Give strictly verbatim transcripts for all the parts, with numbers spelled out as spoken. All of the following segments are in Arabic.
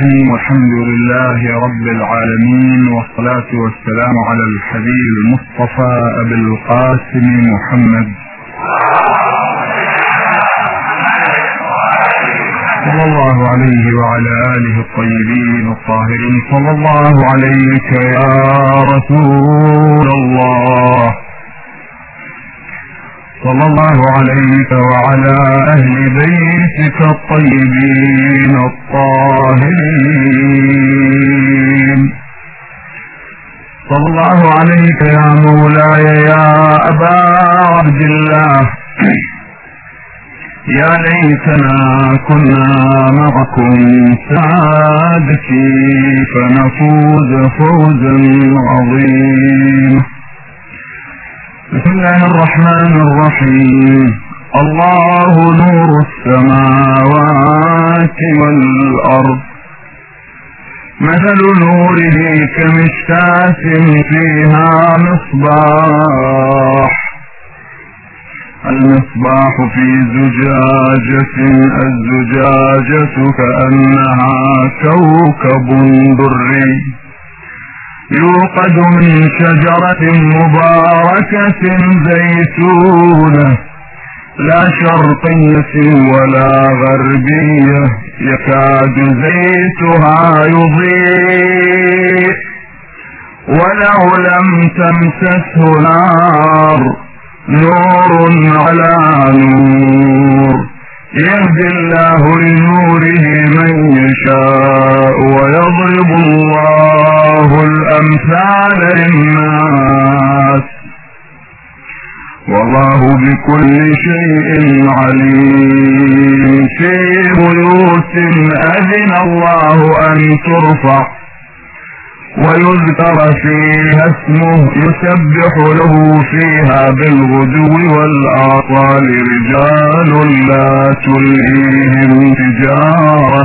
الرحيم. والحمد لله رب العالمين، والصلاة والسلام على الحبيب المصطفى أبي القاسم محمد صلى الله عليه وعلى آله الطيبين الطاهرين. صلى الله عليك يا رسول الله، صلى الله عليك وعلى أهل بيتك الطيبين الطاهرين. صلى الله عليك يا مولاي يا أبا عبد الله، يا ليتنا كنا معكم سعادتي فنفوز فوزا عظيما. بسم الله الرحمن الرحيم. الله نور السماوات والأرض، مثل نوره كمشكاة فيها مصباح، المصباح في زجاجة، الزجاجة كأنها كوكب دري يوقد من شجرة مباركة زيتونة لا شرقية ولا غربية يكاد زيتها يضيء ولو لم تمسسه نار، نور على نور، يهدي الله لنوره من يشاء ويضرب الله الأمثال للناس والله بكل شيء عليم. في بيوت أذن الله أن ترفع ويذكر فيها اسمه يسبح له فيها بالغدو والآصال رجال لا تلهيهم تجارة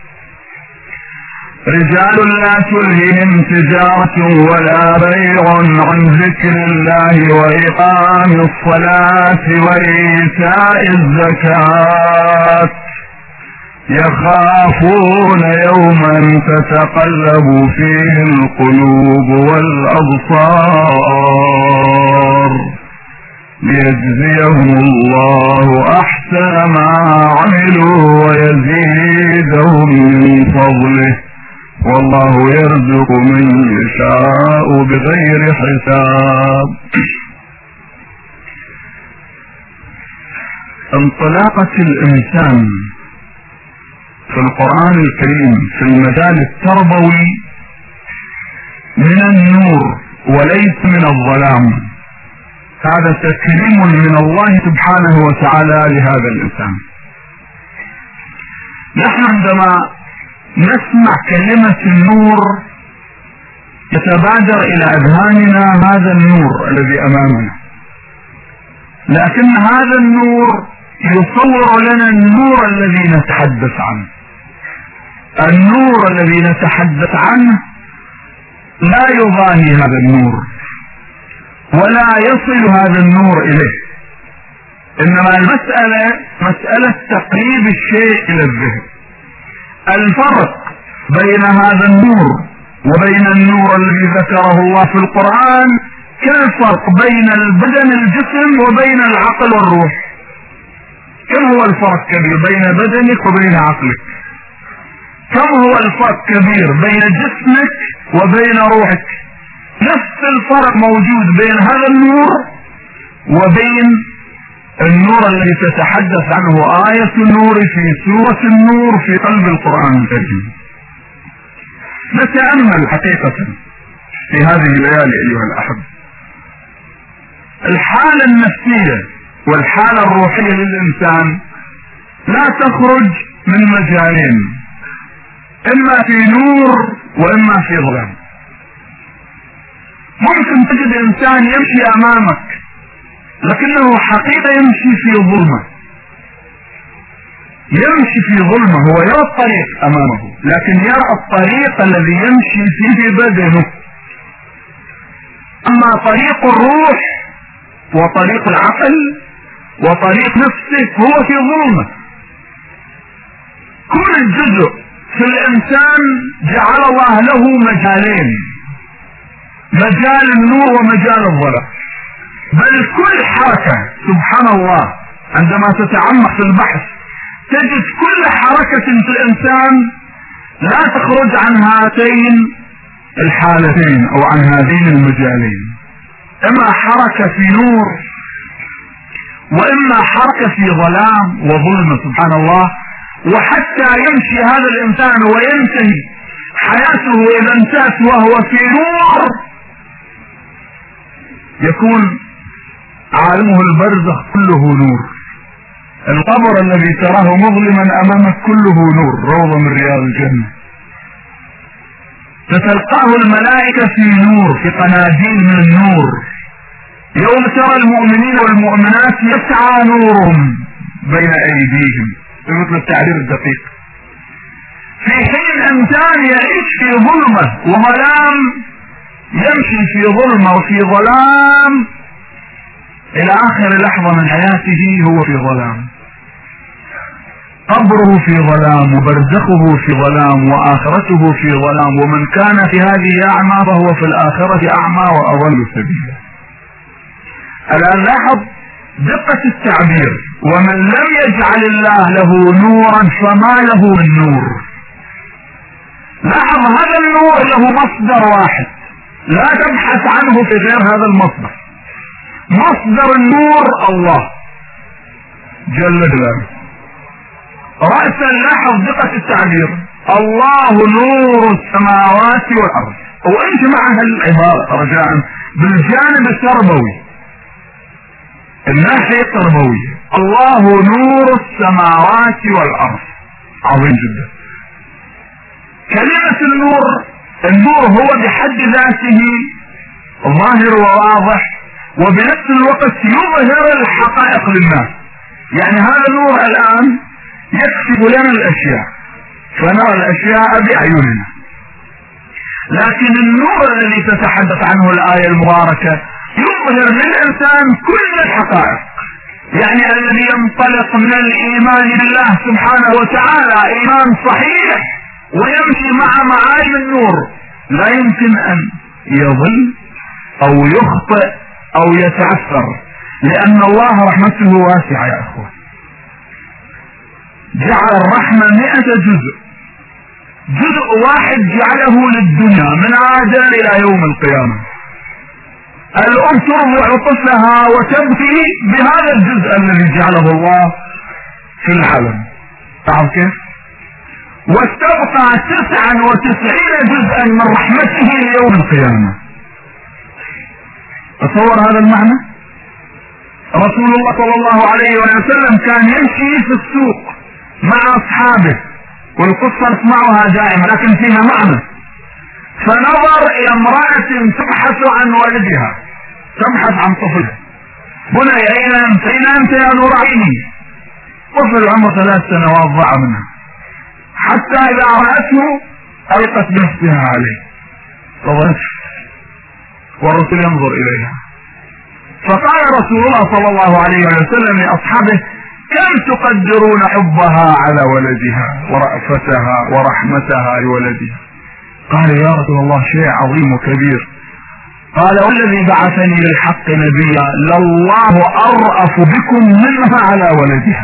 رجال لا تلهيهم تجارة ولا بيع عن ذكر الله وإقام الصلاة وإيتاء الزكاة يخافون يوما تتقلب فيه القلوب والأبصار ليجزيهم الله أحسن ما عملوا ويزيدهم من فضله والله يرزق من يشاء بغير حساب. انطلاقة الإنسان في القرآن الكريم في المجال التربوي من النور وليس من الظلام، هذا تكريم من الله سبحانه وتعالى لهذا الإنسان. نحن عندما نسمع كلمة النور يتبادر إلى أذهاننا هذا النور الذي أمامنا، لكن هذا النور يصور لنا النور الذي نتحدث عنه. النور الذي نتحدث عنه لا يضاهي هذا النور ولا يصل هذا النور إليه، إنما المسألة مسألة تقريب الشيء إلى الذهن. الفرق بين هذا النور وبين النور الذي ذكره الله في القرآن كالفرق بين البدن الجسم وبين العقل والروح. كم هو الفرق كبير بين بدنك وبين عقلك؟ كم هو الفرق كبير بين جسمك وبين روحك؟ نفس الفرق موجود بين هذا النور وبين النور الذي تتحدث عنه آية النور في سورة النور في قلب القرآن الكريم. نتأمل حقيقة في هذه الليالي أيها الأحبة الحالة النفسية والحالة الروحية للإنسان لا تخرج من مجالين، إما في نور وإما في ظلام. ممكن تجد إنسان يمشي أمامك لكنه حقيقة يمشي في ظلمة، يمشي في ظلمة، هو يرى الطريق أمامه لكن يرى الطريق الذي يمشي فيه بدنه. أما طريق الروح وطريق العقل وطريق نفسه هو في ظلمة. كل جزء في الإنسان جعل الله له مجالين، مجال النور ومجال الظلام. بل كل حركة سبحان الله عندما تتعمق في البحث تجد كل حركة في الإنسان لا تخرج عن هاتين الحالتين أو عن هذين المجالين، إما حركة في نور وإما حركة في ظلام وظلمة سبحان الله. وحتى يمشي هذا الإنسان وينتهي حياته إذا انتهت وهو في نور يكون عالمه البرزخ كله نور. القبر الذي تراه مظلما أمامك كله نور، روضة من رياض الجنة. تتلقاه الملائكة في نور، في قناديل من النور. يوم ترى المؤمنين والمؤمنات يسعى نورهم بين أيديهم، مثل التعبير الدقيق. في حين إنسان يعيش في ظلمة وظلام، يمشي في ظلمة وفي ظلام إلى آخر لحظة من حياته هو في ظلام، قبره في ظلام وبرزخه في ظلام وآخرته في ظلام. ومن كان في هذه أعمى فهو في الآخرة أعمى وأضل سبيلا. الآن لاحظ دقة التعبير، ومن لم يجعل الله له نورا فما له من نور. لاحظ هذا النور له مصدر واحد، لا تبحث عنه في غير هذا المصدر. مصدر النور الله جل جلاله. رأسا لاحظ دقة التعبير، الله نور السماوات والأرض. وانت مع هالعبارة رجاء بالجانب التربوي، الناحية التربوية، الله نور السماوات والأرض. عظيم جدا. كلمة النور، النور هو بحد ذاته ظاهر وواضح، وبنفس الوقت يظهر الحقائق للناس. يعني هذا النور الآن يكشف لنا الأشياء فنرى الأشياء بأعيننا، لكن النور الذي تتحدث عنه الآية المباركة يظهر للإنسان كل الحقائق. يعني الذي ينطلق من الإيمان بالله سبحانه وتعالى إيمان صحيح ويمشي مع معالم النور لا يمكن أن يضل أو يخطئ أو يتعثر، لأن الله رحمته واسعة يا أخوة. جعل الرحمة مئة جزء، جزء واحد جعله للدنيا من آدم إلى يوم القيامة. الأم ترضع طفلها وتبكي بهذا الجزء الذي جعله الله في العالم، تعرف كيف؟ وتبقى تسعا وتسعين جزءا من رحمته ليوم القيامة. تصور هذا المعنى. رسول الله صلى الله عليه وسلم كان يمشي في السوق مع أصحابه، والقصة نسمعها دائما لكن فيها معنى. فنظر إلى امرأة تبحث عن ولدها، تبحث عن طفلها. بني أين أنت؟ أين أنت يا نور عيني؟ طفل عمره ثلاث سنوات ضاع منها، حتى إذا رأته ألقت نفسها عليه فضحك، والرسول ينظر إليها. فقال رسول الله صلى الله عليه وسلم لأصحابه: كم تقدرون حبها على ولدها ورأفتها ورحمتها لولدها؟ قال: يا رسول الله شيء عظيم وكبير. قال: والذي بعثني للحق نبيا لله أرأف بكم منها على ولدها.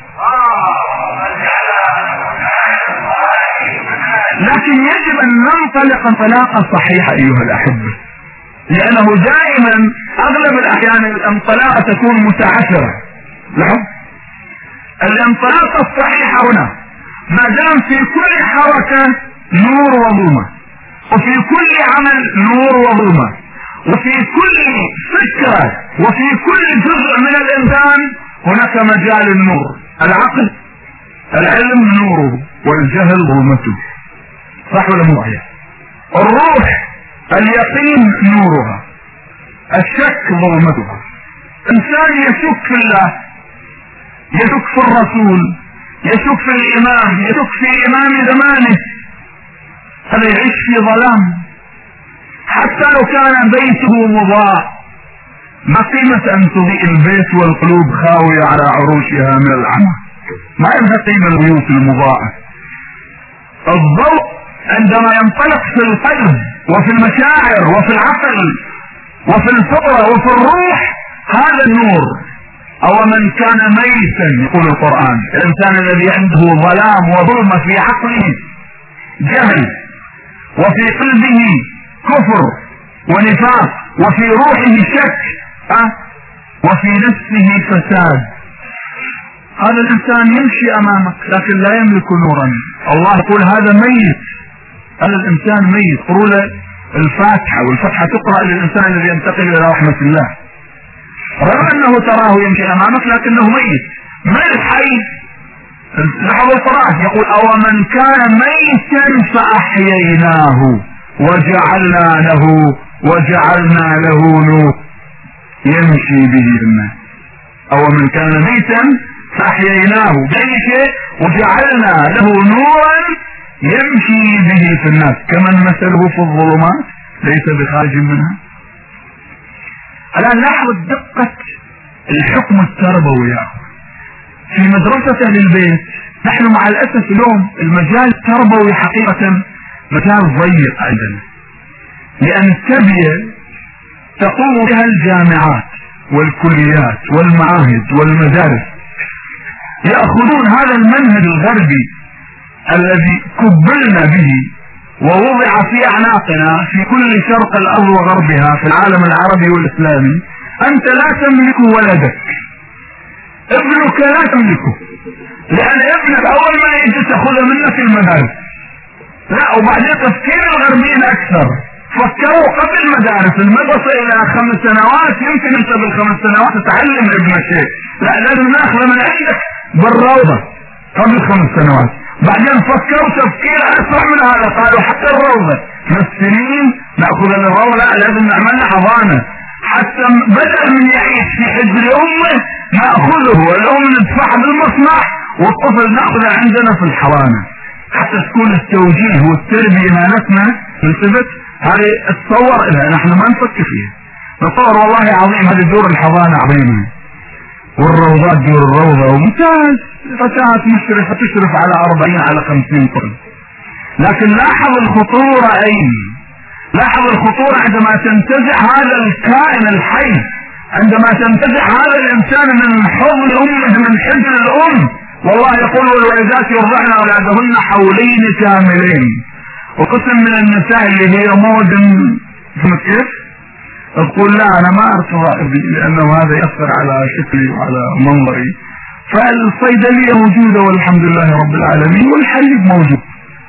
لكن يجب أن ننطلق انطلاقا صحيحة أيها الأحبة، لأنه دائما أغلب الأحيان الانطلاقة تكون متعثرة. لاحظ الانطلاقة الصحيحة هنا ما دام في كل حركة نور وظلمة، وفي كل عمل نور وظلمة، وفي كل فكرة وفي كل جزء من الإنسان هناك مجال النور. العقل العلم نوره والجهل ظلمته، صح ولا مو صحيح؟ الروح اليقين نورها، الشك ظلمتها. إنسان يشك في الله، يشك في الرسول، يشك في الإمام، يشك في إمام زمانه، هذا يعيش في ظلام. حتى لو كان بيته مضاء، ما قيمة أن تضيء البيت والقلوب خاوية على عروشها من العمى؟ ما لها قيمة البيوت المضاءة. الضوء عندما ينطلق في القلب وفي المشاعر وفي العقل وفي الفطرة وفي الروح هذا النور. او من كان ميتا يقول القرآن، الانسان الذي عنده ظلام وظلمة في عقله جهل وفي قلبه كفر ونفاق وفي روحه شك أه؟ وفي نفسه فساد، هذا الانسان يمشي امامك لكن لا يملك نورا. الله يقول هذا ميت، هذا الانسان ميت. قروا له الفاتحة، والفتحة تقرأ للانسان الذي ينتقل الى رحمة الله، رغم انه تراه يمشي امامك لكنه ميت. ما الحي؟ لحظة القرآن يقول او من كان ميتا فاحييناه وجعلنا له وجعلنا له نور يمشي به الناس. او من كان ميتا فاحييناه بأي شيء وجعلنا له نورا يمشي به في الناس كمن مثله في الظلمات ليس بخارج منها. الان لاحظوا دقة الحكم التربوي في مدرسة اهل البيت. نحن مع الاسف اليوم المجال التربوي حقيقة مجال ضيق عندنا، لان التربية تقوم بها الجامعات والكليات والمعاهد والمدارس، يأخذون هذا المنهج الغربي الذي كبلنا به ووضع في اعناقنا في كل شرق الارض وغربها في العالم العربي والاسلامي. انت لا تملك ولدك، ابنك لا تملكه، لان ابنك اول ما يجي تاخذه منك المدارس. لا، وبعدين تفكير الغربيين اكثر، فكروا قبل المدارس المدرسة الى خمس سنوات، يمكن انت بالخمس سنوات تتعلم ابنك شيء، لا لازم ناخذه من عندك بالروضة قبل خمس سنوات. بعدين فكروا تفكير اسرع من هذا، قالوا حتى الروضة خمس سنين ناخذ الروضة، لا لازم نعملها حضانة، حتى بدل من يعيش في حجر امه ناخذه الام ندفعه بالمصنع والطفل ناخذه عندنا في الحضانة، حتى تكون التوجيه والتربية مالتنا تثبت. هذه تصور لها نحن ما نفكر فيها، نتصور والله عظيم هذه دور الحضانة عظيمة والروضات دور الروضة وممتاز، فتاة مشرفة تشرف على أربعين على خمسين طفل. لكن لاحظ الخطورة أين؟ لاحظ الخطورة عندما تنتزع هذا الكائن الحي، عندما تنتزع هذا الإنسان من حضن أمه من حجر الأم. والله يقول والوالدات يرضعن أولادهن حولين كاملين. وقسم من النساء اللي هي مود فهمت كيف؟ تقول لا انا ما ارتضى ابني لانه هذا يأثر على شكلي وعلى منظري، فالصيدلية موجودة والحمد لله رب العالمين والحليب موجود،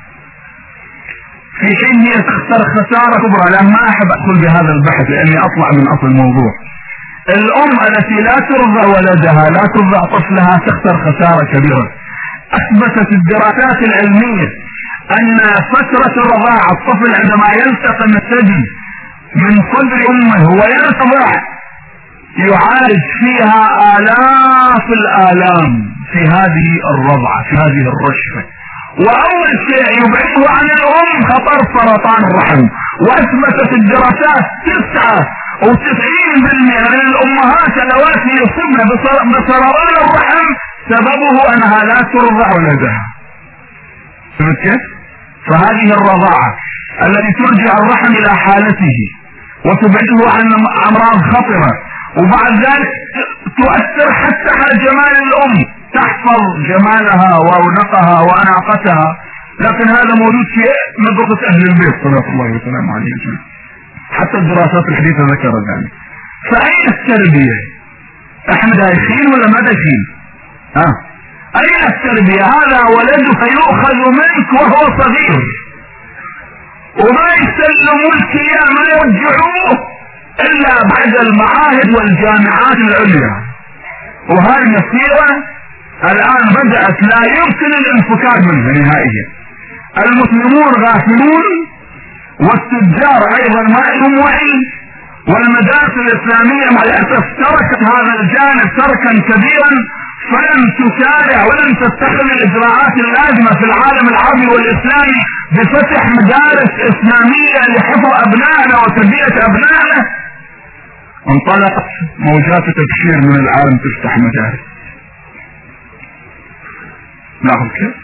في حين هي تخسر خسارة كبرى. لأن ما احب ادخل بهذا البحث لاني اطلع من اصل الموضوع. الام التي لا ترضع ولدها لا ترضع طفلها تخسر خسارة كبيرة. اثبتت الدراسات العلمية ان فترة الرضاعة الطفل عندما يلتقم الثدي من صدر امه ويرتضع يعالج فيها الاف الالام في هذه الرضعة في هذه الرشفة. واول شيء يبعده عن الام خطر سرطان الرحم. واثبتت الدراسات تسعة وتسعين بالمئة من الامهات اللواتي يصبن بسرطان الرحم سببه انها لا ترضع ولدها. فهمت كيف؟ فهذه الرضاعة التي ترجع الرحم الى حالته وتبعده عن امراض خطرة، وبعد ذلك تؤثر حتى على جمال الام، تحفظ جمالها ورونقها واناقتها. لكن هذا موجود في مدرسة اهل البيت صلى الله وسلم عليه وسلم، حتى الدراسات الحديثة ذكرت ذلك. فاين التربية؟ احنا دايخين ولا ما دايخين؟ ها أه؟ اين التربية؟ هذا ولدك يؤخذ منك وهو صغير وما يسلموا الكيان ما يرجعوه الا بعد المعاهد والجامعات العليا. وهذه مسيرة الان بدأت لا يمكن الانفكاك منها نهائيا. المسلمون غافلون والتجار ايضا ما لهم وعي، والمدارس الاسلامية مع الاسف تركت هذا الجانب تركا كبيرا، فلم تسارع ولم تتخذ الاجراءات اللازمة في العالم العربي والاسلامي بفتح مدارس اسلامية لحفظ ابنائنا وتربية ابنائنا. انطلقت موجات تبشير من العالم تفتح مدارس. ناخذ كيف؟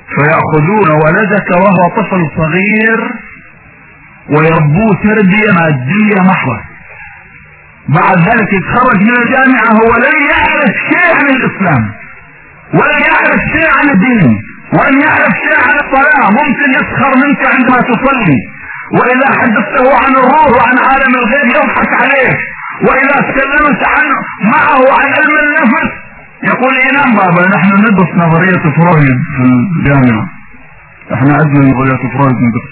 فيأخذون ولدك وهو طفل صغير ويربوه تربية مادية محضة، بعد ذلك يتخرج من الجامعة هو لن يعرف شيء عن الإسلام ولن يعرف شيء عن الدين ولن يعرف شيء عن الصلاة. ممكن يسخر منك عندما تصلي، وإذا حدثته عن الروح وعن عالم الغيب يضحك عليك، وإذا تكلمت عنه معه عن علم النفس يقول إيه نعم بابا نحن ندرس نظرية فرويد في الجامعة، احنا عندنا نظرية فرويد ندرس،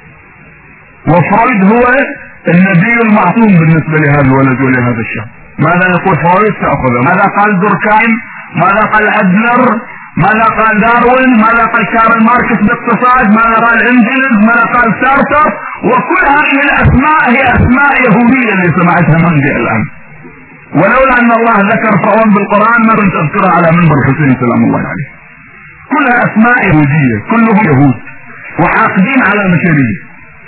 وفرويد هو النبي المعصوم بالنسبة لهذا الولد ولهذا الشاب. ماذا يقول فرويد تأخذه، ماذا قال دوركايم، ماذا قال أدلر، ماذا قال داروين، ماذا قال كارل ماركس باقتصاد، ماذا قال انجلز، ماذا قال سارتر، وكل هذه الأسماء هي أسماء يهودية اللي سمعتها مني الآن، ولولا أن الله ذكر فرعون بالقرآن ما كنت أذكرها على منبر الحسين سلام الله عليه. كلها أسماء يهودية، كلهم يهود وحاقدين على المشاريع.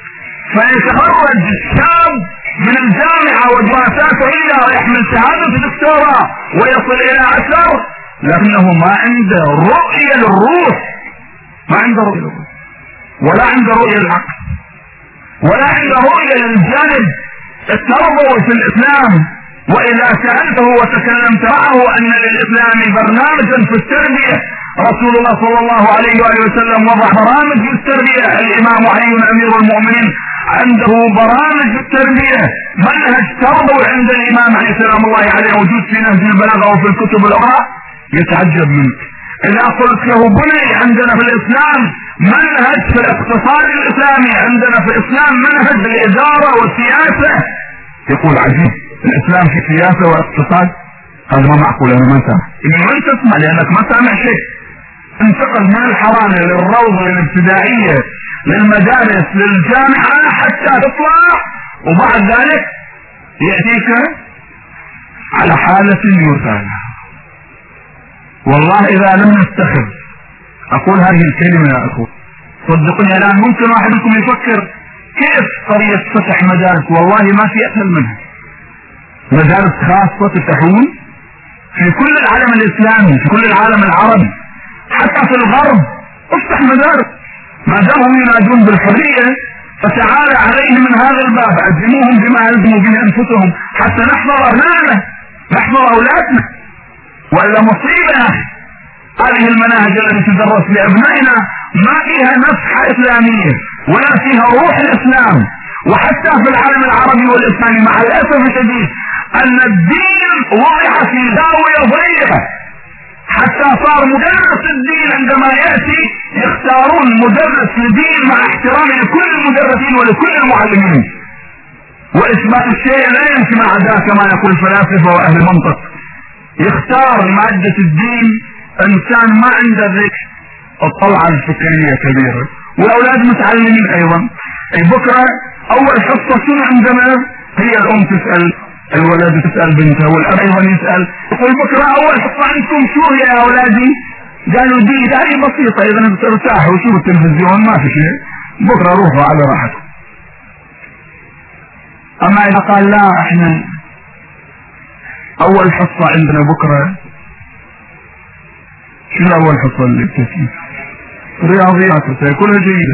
فيتخرج الشاب من الجامعة ودراساته إلى ويحمل شهادة دكتوراه ويصل إلى أثر، لكنه ما عنده رؤية للروح، ما عنده رؤية للروح ولا عنده رؤية للعقل ولا عنده رؤية للجانب التربوي في الإسلام. وإذا سألته وتكلمت معه أن للإسلام برنامجا في التربية، رسول الله صلى الله عليه وآله وسلم وضع برامج في التربية، الإمام علي أمير المؤمنين عنده برامج في التربية، منهج تربوي عند الإمام علي سلام الله عليه موجود في نهج البلاغة وفي الكتب الأخرى، يتعجب منك. إذا قلت له بني عندنا في الإسلام منهج في الاقتصاد الإسلامي، عندنا في الإسلام منهج الإدارة والسياسة، يقول عجيب، الإسلام في سياسة واقتصاد؟ هذا ما معقول، أنا ما سامع. إنه ما تسمع لأنك ما سامع شيء. انتقل من الحضانة للروضة للابتدائية للمدارس للجامعة حتى تطلع، وبعد ذلك يأتيك على حالة يرثى. والله إذا لم نتخذ، أقول هذه الكلمة يا أخو صدقوني الآن ممكن واحد منكم يفكر كيف قضية فتح مدارس، والله ما في أسهل منها. مدارس خاصة تفتحون في كل العالم الإسلامي، في كل العالم العربي، حتى في الغرب افتح مدارس. ما دامهم ينادون بالحرية فتعالى عليهم من هذا الباب، عزموهم بما يلزموا به أنفسهم حتى نحضر أبنائنا نحضر أولادنا. وإلا مصيبة هذه المناهج التي تدرس لأبنائنا ما فيها نفحة إسلامية ولا فيها روح الإسلام. وحتى في العالم العربي والإسلامي مع الأسف الشديد أن الدين وضع في زاوية ضيقة، حتى صار مدرس الدين عندما يأتي يختارون مدرس لدين مع احترام لكل المدرسين ولكل المعلمين، وإثبات الشيء لا يمشي مع ذاك كما يقول الفلاسفة وأهل المنطق. يختار مادة الدين إنسان ما عنده ذيك الطلعة الفكرية كبيرة، والأولاد متعلمين أيضا. بكرة أول حصة شنو عندنا؟ هي الأم تسأل الولد، تسأل بنته، والأب أيضا يسأل، يقول بكرة أول حصة عندكم شو يا أولادي؟ قالوا دي هذه بسيطة، إذا ارتاحوا وشوفوا التلفزيون ما في شيء، بكرة روحوا على راحتكم. أما إذا قال لا إحنا أول حصة عندنا بكرة، شنو أول حصة اللي بتسمى؟ رياضيات، كلها جيدة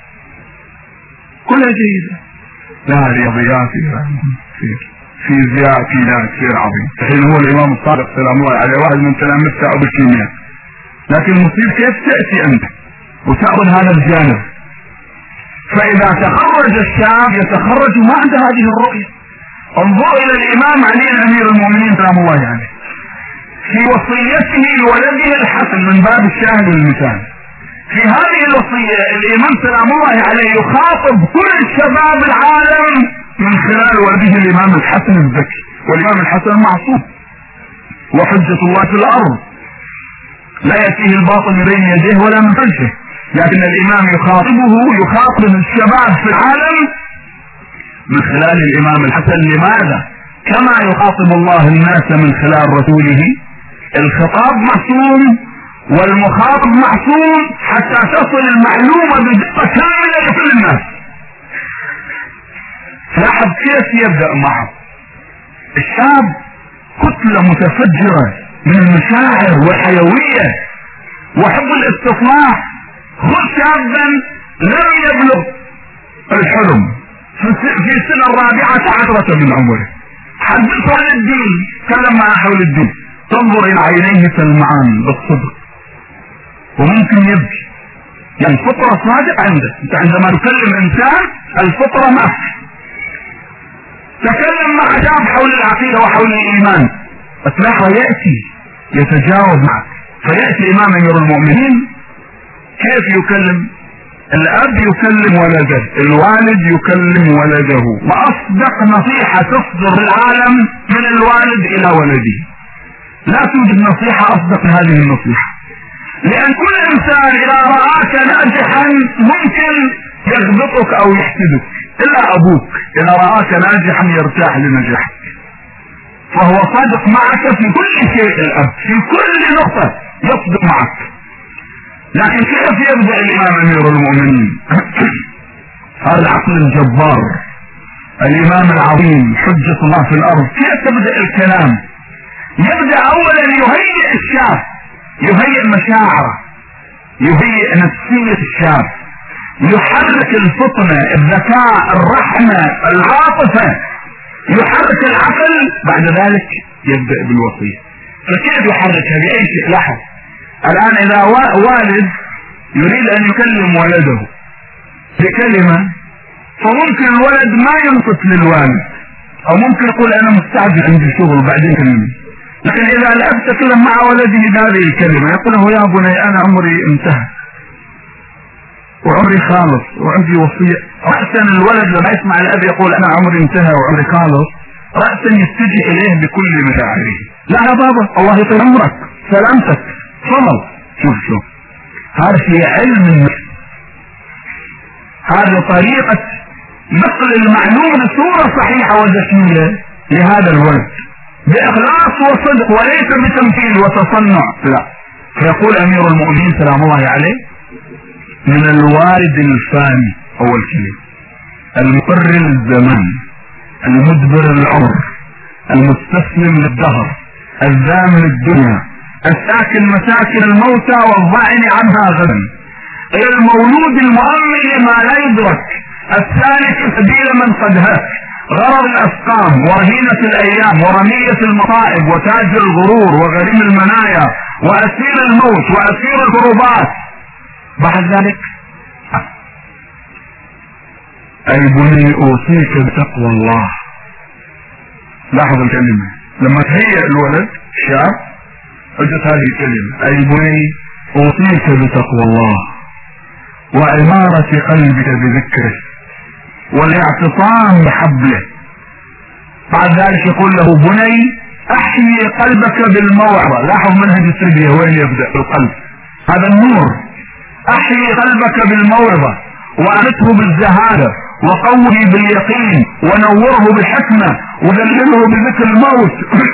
كلها جيدة، لا رياضيات في فيزياء كيمياء كثير عظيم. الحين هو الإمام الصادق سلام الله عليه واحد من تلامذته أبو الكيمياء، لكن المصير كيف تأتي أنت وتأخذ هذا الجانب؟ فإذا تخرج الشاب يتخرج ما عنده هذه الرؤية. انظروا إلى الإمام علي أمير المؤمنين سلام الله عليه في وصيته لولده الحسن من باب الشاهد والمثال. في هذه الوصية الإمام سلام الله عليه يخاطب كل شباب العالم من خلال ولده الإمام الحسن الزكي، والإمام الحسن معصوم وحجة الله في الأرض، لا يأتيه الباطل من بين يديه ولا من خلفه، لكن الإمام يخاطبه يخاطب الشباب في العالم من خلال الإمام الحسن. لماذا؟ كما يخاطب الله الناس من خلال رسوله. الخطاب معصوم والمخاطب معصوم حتى تصل المعلومة بدقة كاملة لكل الناس. لاحظ كيف يبدأ معه الشاب كتلة متفجرة من المشاعر والحيوية وحب الاستطلاع خذ شابا لم يبلغ الحلم في السنة الرابعة عشرة من عمره، حدثه عن الدين، كلم معه حول الدين، تنظر الى عينيه تلمعان بالصدق وممكن يبكي، يعني الفطرة صادق عنده. انت عندما تكلم انسان الفطرة معك. تكلم مع شاب حول العقيدة وحول الايمان، اتلاحظ يأتي يتجاوب معك. فيأتي امام امير المؤمنين كيف يكلم؟ الاب يكلم ولده، الوالد يكلم ولده، واصدق نصيحة تصدر العالم من الوالد الى ولده. لا توجد نصيحة اصدق من هذه النصيحة، لان كل انسان اذا رآك ناجحا ممكن يغبطك او يحسدك، الا ابوك اذا رآك ناجحا يرتاح لنجاحك، فهو صادق معك في كل شيء. الاب في كل نقطة يصدق معك. لكن كيف يبدأ الامام امير المؤمنين؟ هذا العقل الجبار، الامام العظيم، حجة الله في الارض، كيف تبدأ الكلام؟ يبدأ اولا يهيئ الشاب، يهيئ مشاعره، يهيئ نفسية الشاب، يحرك الفطنة، الذكاء، الرحمة، العاطفة، يحرك العقل. بعد ذلك يبدأ بالوصية. فكيف يحركها؟ بأي شيء؟ لاحظ الآن إذا والد يريد أن يكلم ولده بكلمة، فممكن الولد ما ينصت للوالد، أو ممكن يقول أنا مستعجل عندي شغل بعدين كلمني. لكن إذا الأب تكلم مع ولده بهذه الكلمة يقول له يا بني أنا عمري انتهى وعمري خالص وعندي وصية. رأسا الولد لما يسمع الأب يقول أنا عمري انتهى وعمري خالص، رأسا يتجه إليه بكل مشاعره. لا يا بابا الله يطول عمرك، سلامتك، فضل. شوف شوف هذا في علم النفس، هذه طريقة نقل المعلومة بصورة صحيحة وذكية لهذا الولد بإخلاص وصدق وليس بتمثيل وتصنع. لا، فيقول أمير المؤمنين سلام الله عليه من الوارد الفاني أول كلمة، المقرر الزمان، المدبر العمر، المستسلم للدهر، الزامن الدنيا، الساكن مساكن الموتى والظاعن عنها غدا، المولود المؤمن لما لا يدرك، السالك سبيل من قد هلك، غرر الأسقام ورهينة الأيام ورمية المصائب وتاج الغرور وغريم المنايا وأسير الموت وأسير الكربات. بعد ذلك أي بني أوصيك بتقوى الله. لاحظ الكلمة لما تهيئ الولد شاب اجت هذه الكلمة أي بني أوصيك بتقوى الله وعمارة قلبك بذكره والاعتصام بحبله. بعد ذلك يقول له بني احيي قلبك بالموعظة. لاحظ منهج التربية وين يبدأ؟ القلب، هذا النور. احيي قلبك بالموعظة وأنته بالزهادة وقوه باليقين ونوره بالحكمة وذلله بذكر الموت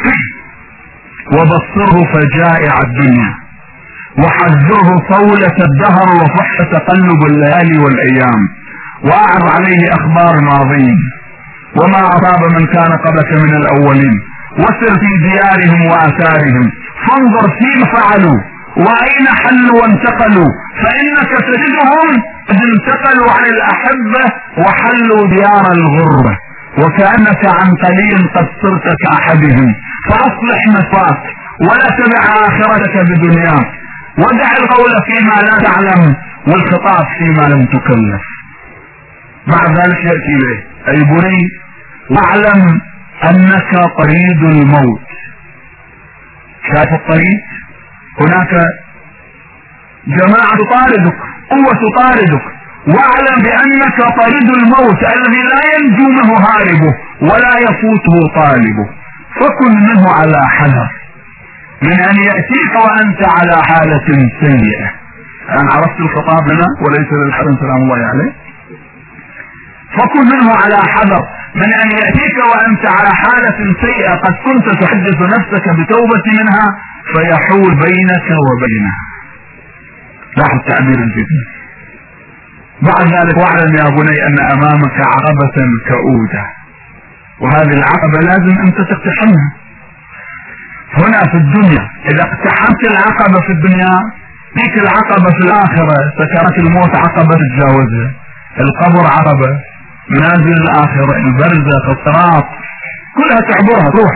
وبصره فجائع الدنيا وحذره صولة الدهر وفحش تقلب الليالي والأيام وأعرض عليه أخبار ماضين وما أصاب من كان قبلك من الأولين وسر في ديارهم وآثارهم فانظر فيما فعلوا وأين حلوا وانتقلوا فإنك تجدهم قد انتقلوا عن الأحبة وحلوا ديار الغربة وكأنك عن قليل قد صرت كأحدهم فأصلح مسواك ولا تبع آخرتك بدنياك ودع القول فيما لا تعلم والخطاب فيما لم تكلف. بعد ذلك يأتي له أي بني واعلم أنك طريد الموت. شايف الطريد؟ هناك جماعة تطاردك، قوة تطاردك، واعلم بأنك طريد الموت الذي لا ينجو منه هاربه ولا يفوته طالبه فكن منه على حذر من أن يأتيك وأنت على حالة سيئة. أنا عرفت الخطاب لنا وليس للحرم سلام الله عليه. فكن منه على حذر من أن يأتيك وأنت على حالة سيئة قد كنت تحدث نفسك بتوبة منها فيحول بينك وبينها. لاحظ تعبير الجديد. بعد ذلك واعلم يا بني أن أمامك عقبة كؤودة وهذه العقبة لازم أنت تقتحمها هنا في الدنيا. إذا اقتحمت العقبة في الدنيا ذيك العقبة في الآخرة سكرات الموت عقبة تتجاوزها، القبر عقبة، منازل الآخرة، البرزخ، الصراط، كلها تعبرها تروح.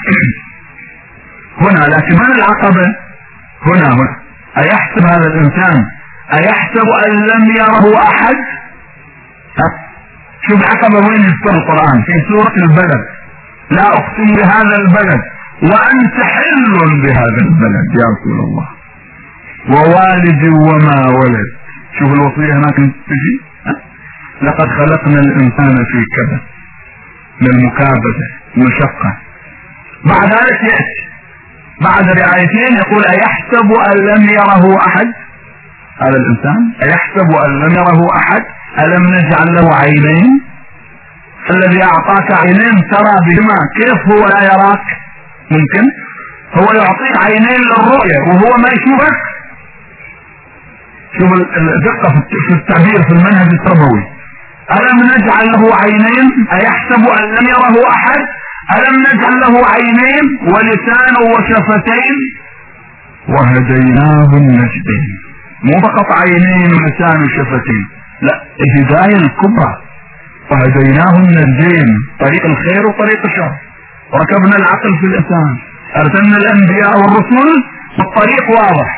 هنا لكن من العقبة؟ هنا هنا أيحسب هذا الإنسان أيحسب أن لم يره أحد؟ شوف العقبة وين يذكر القرآن في سورة البلد، لا أقسم بهذا البلد وأنت حل بهذا البلد يا رسول الله ووالد وما ولد. شوف الوصية هناك تجي، لقد خلقنا الإنسان في كبد للمكابدة المشقة. بعد ذلك يأتي بعد رعايتين يقول أيحسب أن لم يره أحد؟ هذا الإنسان أيحسب أن لم يره أحد؟ ألم نجعل له عينين؟ الذي أعطاك عينين ترى بهما كيف هو لا يراك؟ ممكن هو يعطيك عينين للرؤية وهو ما يشوفك. شوف الدقة في التعبير في المنهج التربوي. ألم نجعل له عينين؟ أيحسب أن لم يره أحد؟ ألم نجعل له عينين ولسان وشفتين وهديناه النجدين. مو فقط عينين ولسان وشفتين، لا، الهداية الكبرى. وهديناه النجدين، طريق الخير وطريق الشر. ركبنا العقل في الإنسان، أرسلنا الأنبياء والرسل والطريق واضح.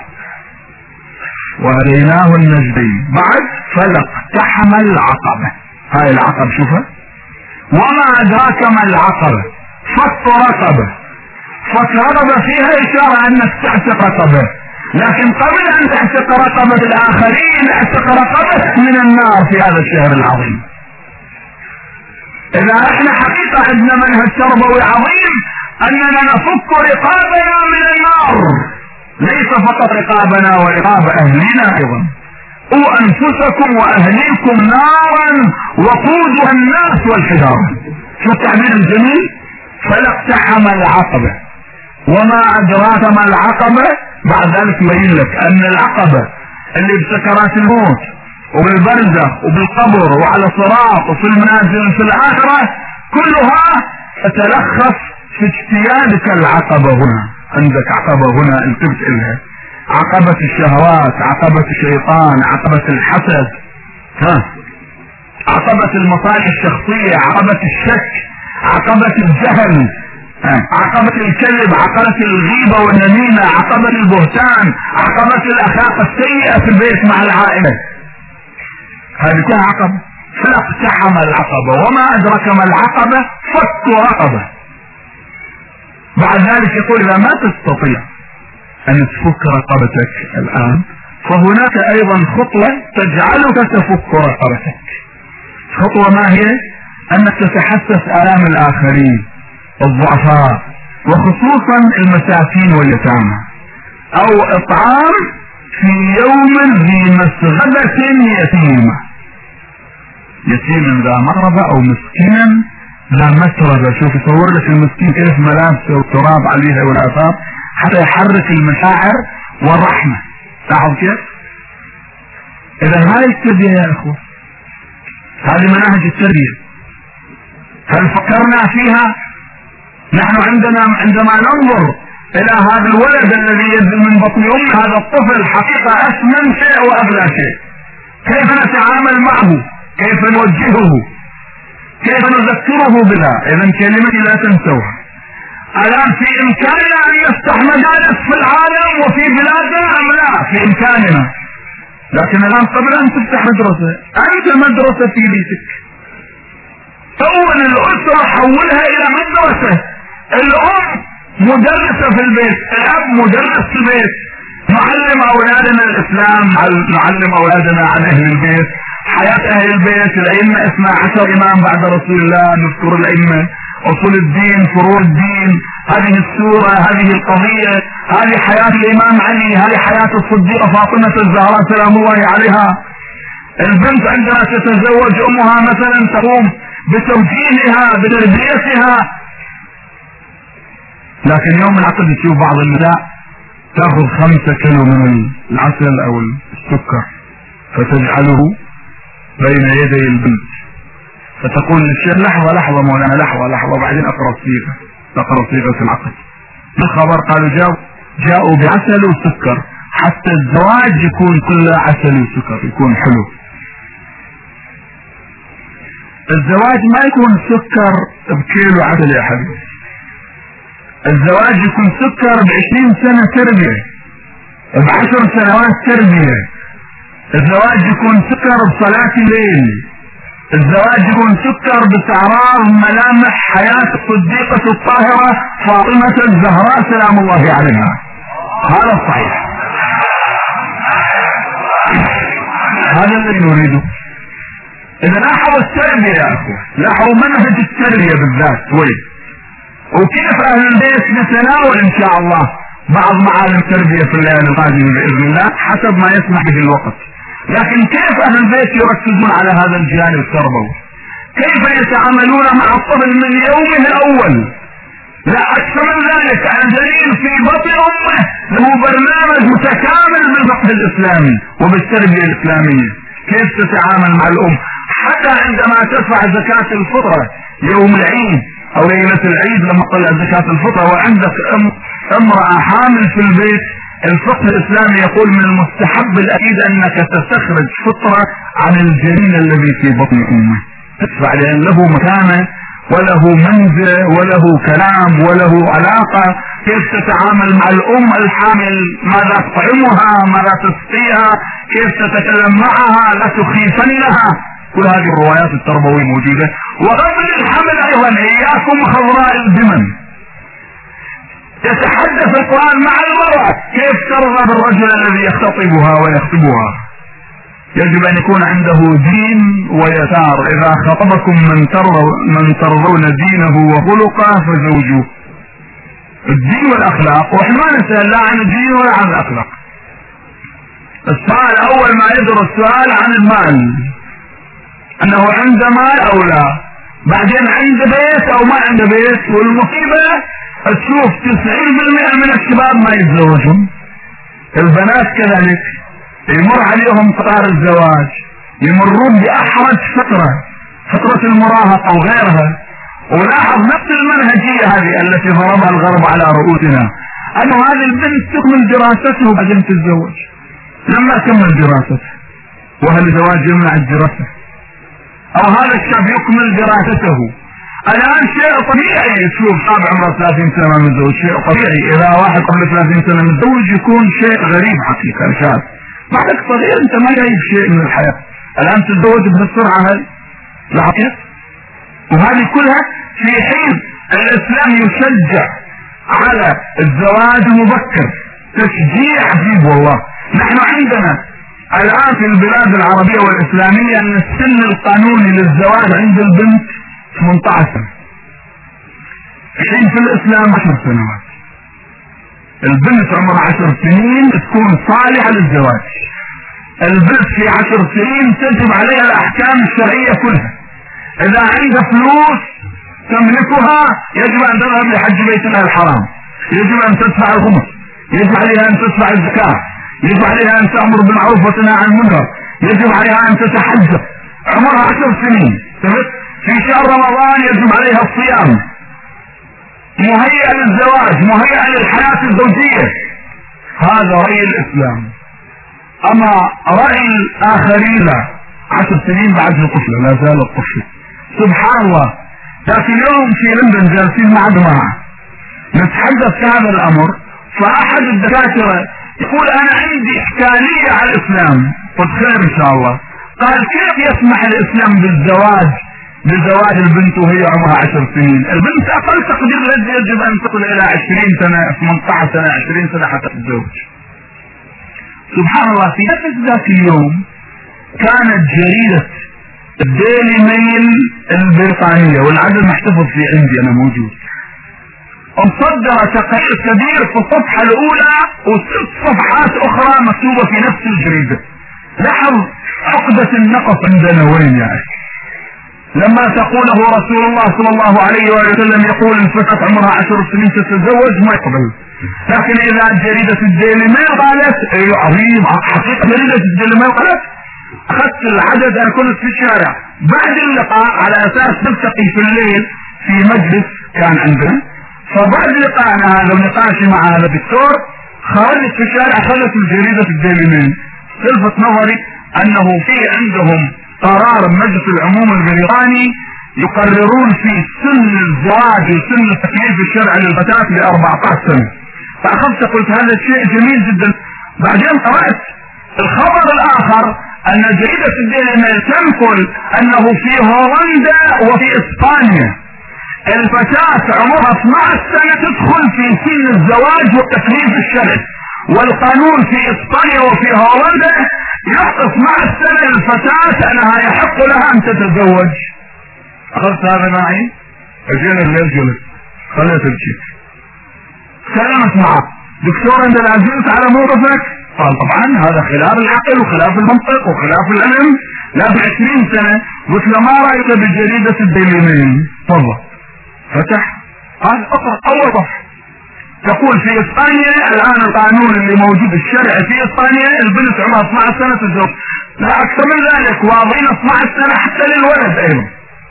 وهديناه النجدين. بعد فلاقتحم العقبة. هاي العقبة شوفها. وما أدراك ما العقبة؟ فك رقبة. فك رقبة فيها إشارة أنك تعتق رقبة، لكن قبل أن تعتق رقبة الآخرين اعتق رقبة من النار في هذا الشهر العظيم. إذا احنا حقيقة عندنا منهج تربوي عظيم أننا نفك رقابنا من النار، ليس فقط رقابنا ورقاب أهلنا أيضا. قوا أنفسكم وأهليكم نارا وقودها الناس والحجارة. شو التعبير الجميل؟ فلاقتحم العقبة. وما أدراك ما العقبة؟ بعد ذلك يبين لك أن العقبة اللي بسكرات الموت وبالبرزخ وبالقبر وعلى الصراط وفي المنازل في الآخرة كلها تتلخص في اجتيازك العقبة هنا. عندك عقبة هنا انتبه لها، عقبة الشهوات، عقبة الشيطان، عقبة الحسد، ها، عقبة المصالح الشخصية، عقبة الشك، عقبة الجهل، عقبة الكذب، عقبة الغيبة والنميمة، عقبة البهتان، عقبة الأخلاق السيئة في البيت مع العائلة. هذه كلها عقبة. فلاقتحم العقبة. وما أدرك ما العقبة؟ فك رقبة. بعد ذلك يقول إذا ما تستطيع أن تفك رقبتك الآن فهناك أيضا خطوة تجعلك تفك رقبتك. خطوة ما هي؟ أنك تتحسس آلام الآخرين الضعفاء وخصوصا المساكين واليتامى، أو إطعام في يوم ذي مسغبة يتيمة. يتيم ذا مرضى أو مسكينا لا مسربة. شوف يصور لك المسكين كيف ملابسه والتراب عليها والآثار حتى يحرك المشاعر والرحمة. لاحظ كيف؟ إذا هاي التربية يا أخوة، هذه مناهج التربية. هل فكرنا فيها؟ نحن عندنا عندما ننظر إلى هذا الولد الذي ينزل من بطن أمه، هذا الطفل حقيقة أثمن شيء وأغلى شيء. كيف نتعامل معه؟ كيف نوجهه؟ كيف نذكره بها؟ إذا كلمتي لا تنسوها. الآن في إمكاننا أن نفتح مدارس في العالم وفي بلادنا أم لا؟ في إمكاننا. لكن الآن قبل أن تفتح مدرسة أنت مدرسة في بيتك. أولا الأسرة حولها إلى مدرسة. الأم مدرسة في البيت، الأب مدرس في البيت. نعلم أولادنا الإسلام، نعلم أولادنا عن أهل البيت، حياة أهل البيت. الأئمة اثنا عشر إمام بعد رسول الله، نذكر الأئمة، أصول الدين، فروع الدين، هذه السورة، هذه القضية، هذه حياة الإمام علي، هذه حياة الصديقة فاطمة الزهراء سلام الله عليها. البنت عندما تتزوج أمها مثلا تقوم بتوجيهها بتربيتها. لكن يوم العقد تشوف بعض النساء تأخذ خمسة كيلو من العسل أو السكر فتجعله بين يدي البنت، فتقول للشيخ لحظة لحظة مولانا لحظة لحظة وبعدين أقرأ صيغة، تقرأ صيغة العقد. الخبر قالوا جاءوا جاءوا بعسل وسكر، حتى الزواج يكون كله عسل وسكر، يكون حلو. الزواج ما يكون سكر بكيلو عسل يا حبيبي، الزواج يكون سكر بعشرين سنة تربية، بعشر سنوات تربية. الزواج يكون سكر بصلاة الليل، الزواج يكون سكر باستعراض ملامح حياة الصديقة الطاهرة فاطمة الزهراء سلام الله عليها. هذا الصحيح، هذا الذي نريده. إذا لاحظوا التربية يا أخوة، لاحظوا منهج التربية بالذات وين، وكيف أهل البيت نتناول إن شاء الله بعض معالم التربية في الليالي القادمة بإذن الله حسب ما يسمح به الوقت. لكن كيف أهل البيت يركزون على هذا الجانب التربوي؟ كيف يتعاملون مع الطفل من يومه الأول؟ لا أكثر من ذلك، الجنين في بطن أمه له برنامج متكامل بالفقه الإسلامي وبالتربية الإسلامية. كيف تتعامل مع الأم حتى عندما تدفع زكاة الفطرة يوم العيد أو ليلة العيد لما طلع زكاة الفطرة وعندك امرأة حامل في البيت، الفقه الإسلامي يقول من المستحب الأكيد أنك تستخرج فطرة عن الجنين الذي في بطن أمه، تدفع لأن له مكانة وله منزل وله كلام وله علاقة. كيف تتعامل مع الأم الحامل، ماذا تطعمها، ماذا تسقيها، كيف تتكلم معها، لا تخيفن لها. كل هذه الروايات التربوية موجودة. وقبل الحمل أيضا إياكم خضراء الدمن، يتحدث القرآن مع المرأة كيف ترضى بالرجل الذي يختطبها ويخطبها. يجب أن يكون عنده دين ويسار. إذا خطبكم من ترضون من ترضون دينه وخلقه فزوجوه. الدين والأخلاق، وإحنا ما نسأل لا عن الدين ولا عن الأخلاق. السؤال أول ما يدرس السؤال عن المال، أنه عنده مال أو لا، بعدين عنده بيت أو ما عنده بيت. والمصيبة تشوف تسعين بالمئة من الشباب ما يتزوجون، البنات كذلك يمر عليهم قطار الزواج، يمرون بأحرج فترة، فترة المراهقة وغيرها. ولاحظ نفس المنهجية هذه التي ضربها الغرب على رؤوسنا، أنه هذه البنت تكمل دراسته بعدين تتزوج. لما تكمل دراسته، وهل الزواج يمنع الدراسة؟ أو هذا الشاب يكمل دراسته. الآن شيء طبيعي تشوف شاب عمره ثلاثين سنة متزوج، شيء طبيعي. إذا واحد قبل ثلاثين سنة متزوج يكون شيء غريب حقيقة. شاب بعدك صغير أنت ما جايب شيء من الحياة، الآن تتزوج بهالسرعة هاي لاحظت؟ وهذه كلها في حين الإسلام يشجع على الزواج المبكر تشجيع عجيب والله. نحن عندنا الآن في البلاد العربية والإسلامية أن السن القانوني للزواج عند البنت ثمانية عشر سنة، حين في الإسلام عشر سنوات. البنت عمرها عشر سنين تكون صالحة للزواج. البنت في عشر سنين تجب عليها الأحكام الشرعية كلها. إذا عندها فلوس تملكها يجب أن تذهب لحج بيت الله الحرام، يجب أن تدفع الخمس، يجب عليها أن تدفع الزكاة، يجب عليها أن تأمر بالمعروف وتنهى عن المنكر، يجب عليها أن تتحجب. عمرها عشر سنين. في شهر رمضان يجب عليها الصيام، مهيئة للزواج، مهيئة للحياة الزوجية. هذا رأي الإسلام. أما رأي الآخرين لا، عشر سنين بعد الطفل لا زال الطفل. سبحان الله. لكن اليوم في لندن جالسين مع جماعة نتحدث في هذا الأمر، فأحد الدكاترة يقول أنا عندي إشكالية على الإسلام. قلت خير إن شاء الله. قال كيف يسمح الإسلام بالزواج بزواج البنت وهي عمرها عشر سنين؟ البنت أقل تقدير يجب أن تصل إلى عشرين سنة، ثمانية عشر سنة، عشرين سنة حتى تتزوج. سبحان الله. في نفس ذاك اليوم كانت جريدة الديلي ميل البريطانية، والعدد محتفظ في عندي أنا موجود، مصدرة تقرير كبير في الصفحة الأولى وست صفحات أخرى مكتوبة في نفس الجريدة. لاحظ عقدة النقص عندنا وين يا أخي. لما تقوله رسول الله صلى الله عليه وسلم يقول الفتاة عمرها عشر سنين تتزوج ما يقبل. لكن إذا جريدة الديلي ميل قالت أي عظيم حقيقة جريدة الديلي ميل قالت، أخذت العدد أنا كنت في الشارع بعد اللقاء على أساس نلتقي في الليل في مجلس كان عندنا. فبعد لقائنا هذا ونقاشي مع هذا الدكتور خرجت في الشارع أخذت الجريدة في الديلي ميل، تلفت نظري أنه في عندهم قرار مجلس العموم البريطاني يقررون في سن الزواج وسن التكليف الشرعي للفتاة ل أربعة عشر سنة. فأخذت قلت هذا شيء جميل جدا. بعدين قرأت الخبر الآخر أن جريدة الديلي ميل تنقل أنه في هولندا وفي إسبانيا الفتاة عمرها اثنتا عشرة سنة تدخل في سن الزواج والتكليف الشرعي، والقانون في إسبانيا وفي هولندا يعطي اثنتا عشرة سنة للفتاة أنها يحق لها أن تتزوج. أخذت هذا معي، أجينا الليل جلس خليت الشيء، كلمت معه دكتور عند العزيز على موقفك؟ قال طبعا هذا خلاف العقل وخلاف المنطق وخلاف العلم، لا بعشرين سنة. قلت له ما رأيك بجريدة الديلي ميل؟ تفضل. فتح قال اقرأ اول صفحة تقول في اسبانيا الان القانون اللي موجود الشرعي في اسبانيا البنت عمرها اثنتا عشرة سنة تتزوج، لا اكثر من ذلك، واضعين اثنتا عشرة سنة حتى للولد ايضا،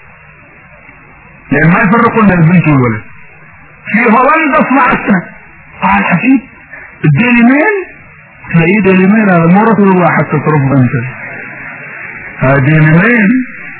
لان ما يفرقون بين البنت والولد. في هولندا اثنتا عشرة سنة. قال عجيب، الديلي ميل تلاقيه ديلي ميل، هذا مو رسول الله حتى تربى انت، هذا ديلي ميل.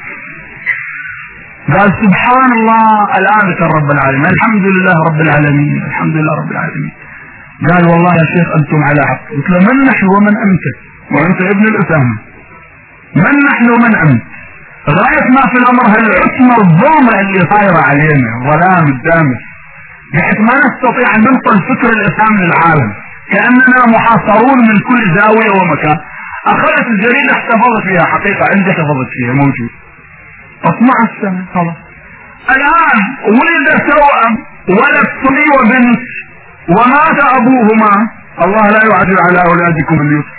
قال سبحان الله الآن ذكر رب العالمين، الحمد لله رب العالمين، الحمد لله رب العالمين. قال والله يا شيخ أنتم على حق. قلت له من نحن ومن أنت؟ وأنت ابن الأسامة، من نحن ومن أنت؟ غاية ما في الأمر هالعتمة الظلمة اللي صايرة علينا، ظلام الدامس، بحيث ما نستطيع أن ننقل فكر الإسلام للعالم، كأننا محاصرون من كل زاوية ومكان. أخذت الجريدة احتفظت فيها، حقيقة عندي احتفظت فيها موجود. اثنتا عشرة سنة خلاص. الآن ولد توأم، ولد صبي وبنت، ومات أبوهما، الله لا يعجل على أولادكم اليسر،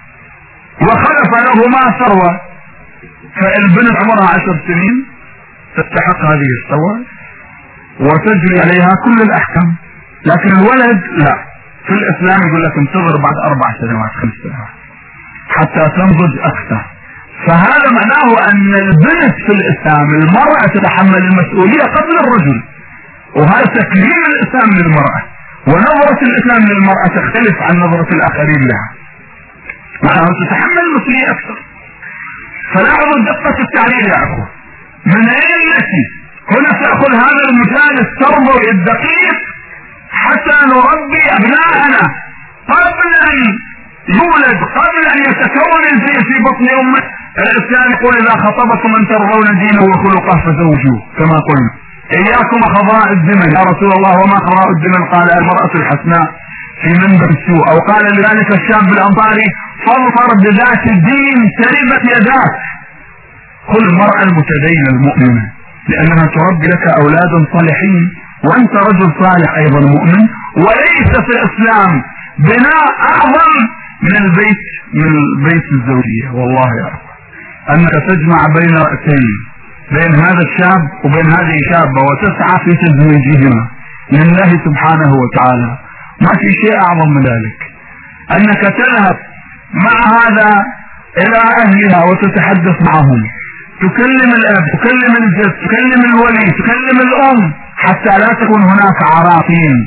وخلف لهما ثروة، فالبنت عمرها عشر سنين تستحق هذه الثروة وتجري عليها كل الأحكام، لكن الولد لا، في الإسلام يقول لك انتظر بعد أربع سنوات خمس سنوات حتى تنضج أكثر. فهذا معناه أن البنت في الإسلام المرأة تتحمل المسؤولية قبل الرجل، وهذا تكريم الإسلام للمرأة، ونظرة الإسلام للمرأة تختلف عن نظرة الآخرين لها، معناه تتحمل المسؤولية أكثر. فلاحظوا دقة التعليل يا أخوة، من أين نأتي؟ هنا تأخذ هذا المثال التربوي الدقيق حتى نربي أبناءنا قبل أن يولد، قبل أن يتكون الجيل في بطن أمه. الإسلام يقول إذا خطبكم من ترضون دينه وخلقه فزوجوه، كما قلنا إياكم خضاء الدمن. يا رسول الله وما خضاء الدمن؟ قال المرأة الحسناء في منبر السوء، أو قال لذلك الشاب الأنصاري فاظفر بذات الدين تربت يداك. كل المرأة المتدينة المؤمنة، لأنها تربي لك أولادا صالحين، وأنت رجل صالح أيضا مؤمن. وليس في الإسلام بناء أعظم من البيت، من البيت الزوجية. والله يا رب أنك تجمع بين رأسين، بين هذا الشاب وبين هذه الشابة، وتسعى في تزويجهما لله سبحانه وتعالى. ما في شيء أعظم من ذلك. أنك تذهب مع هذا إلى أهلها وتتحدث معهم، تكلم الأب، تكلم الجد، تكلم الولي، تكلم الأم، حتى لا تكون هناك عراقين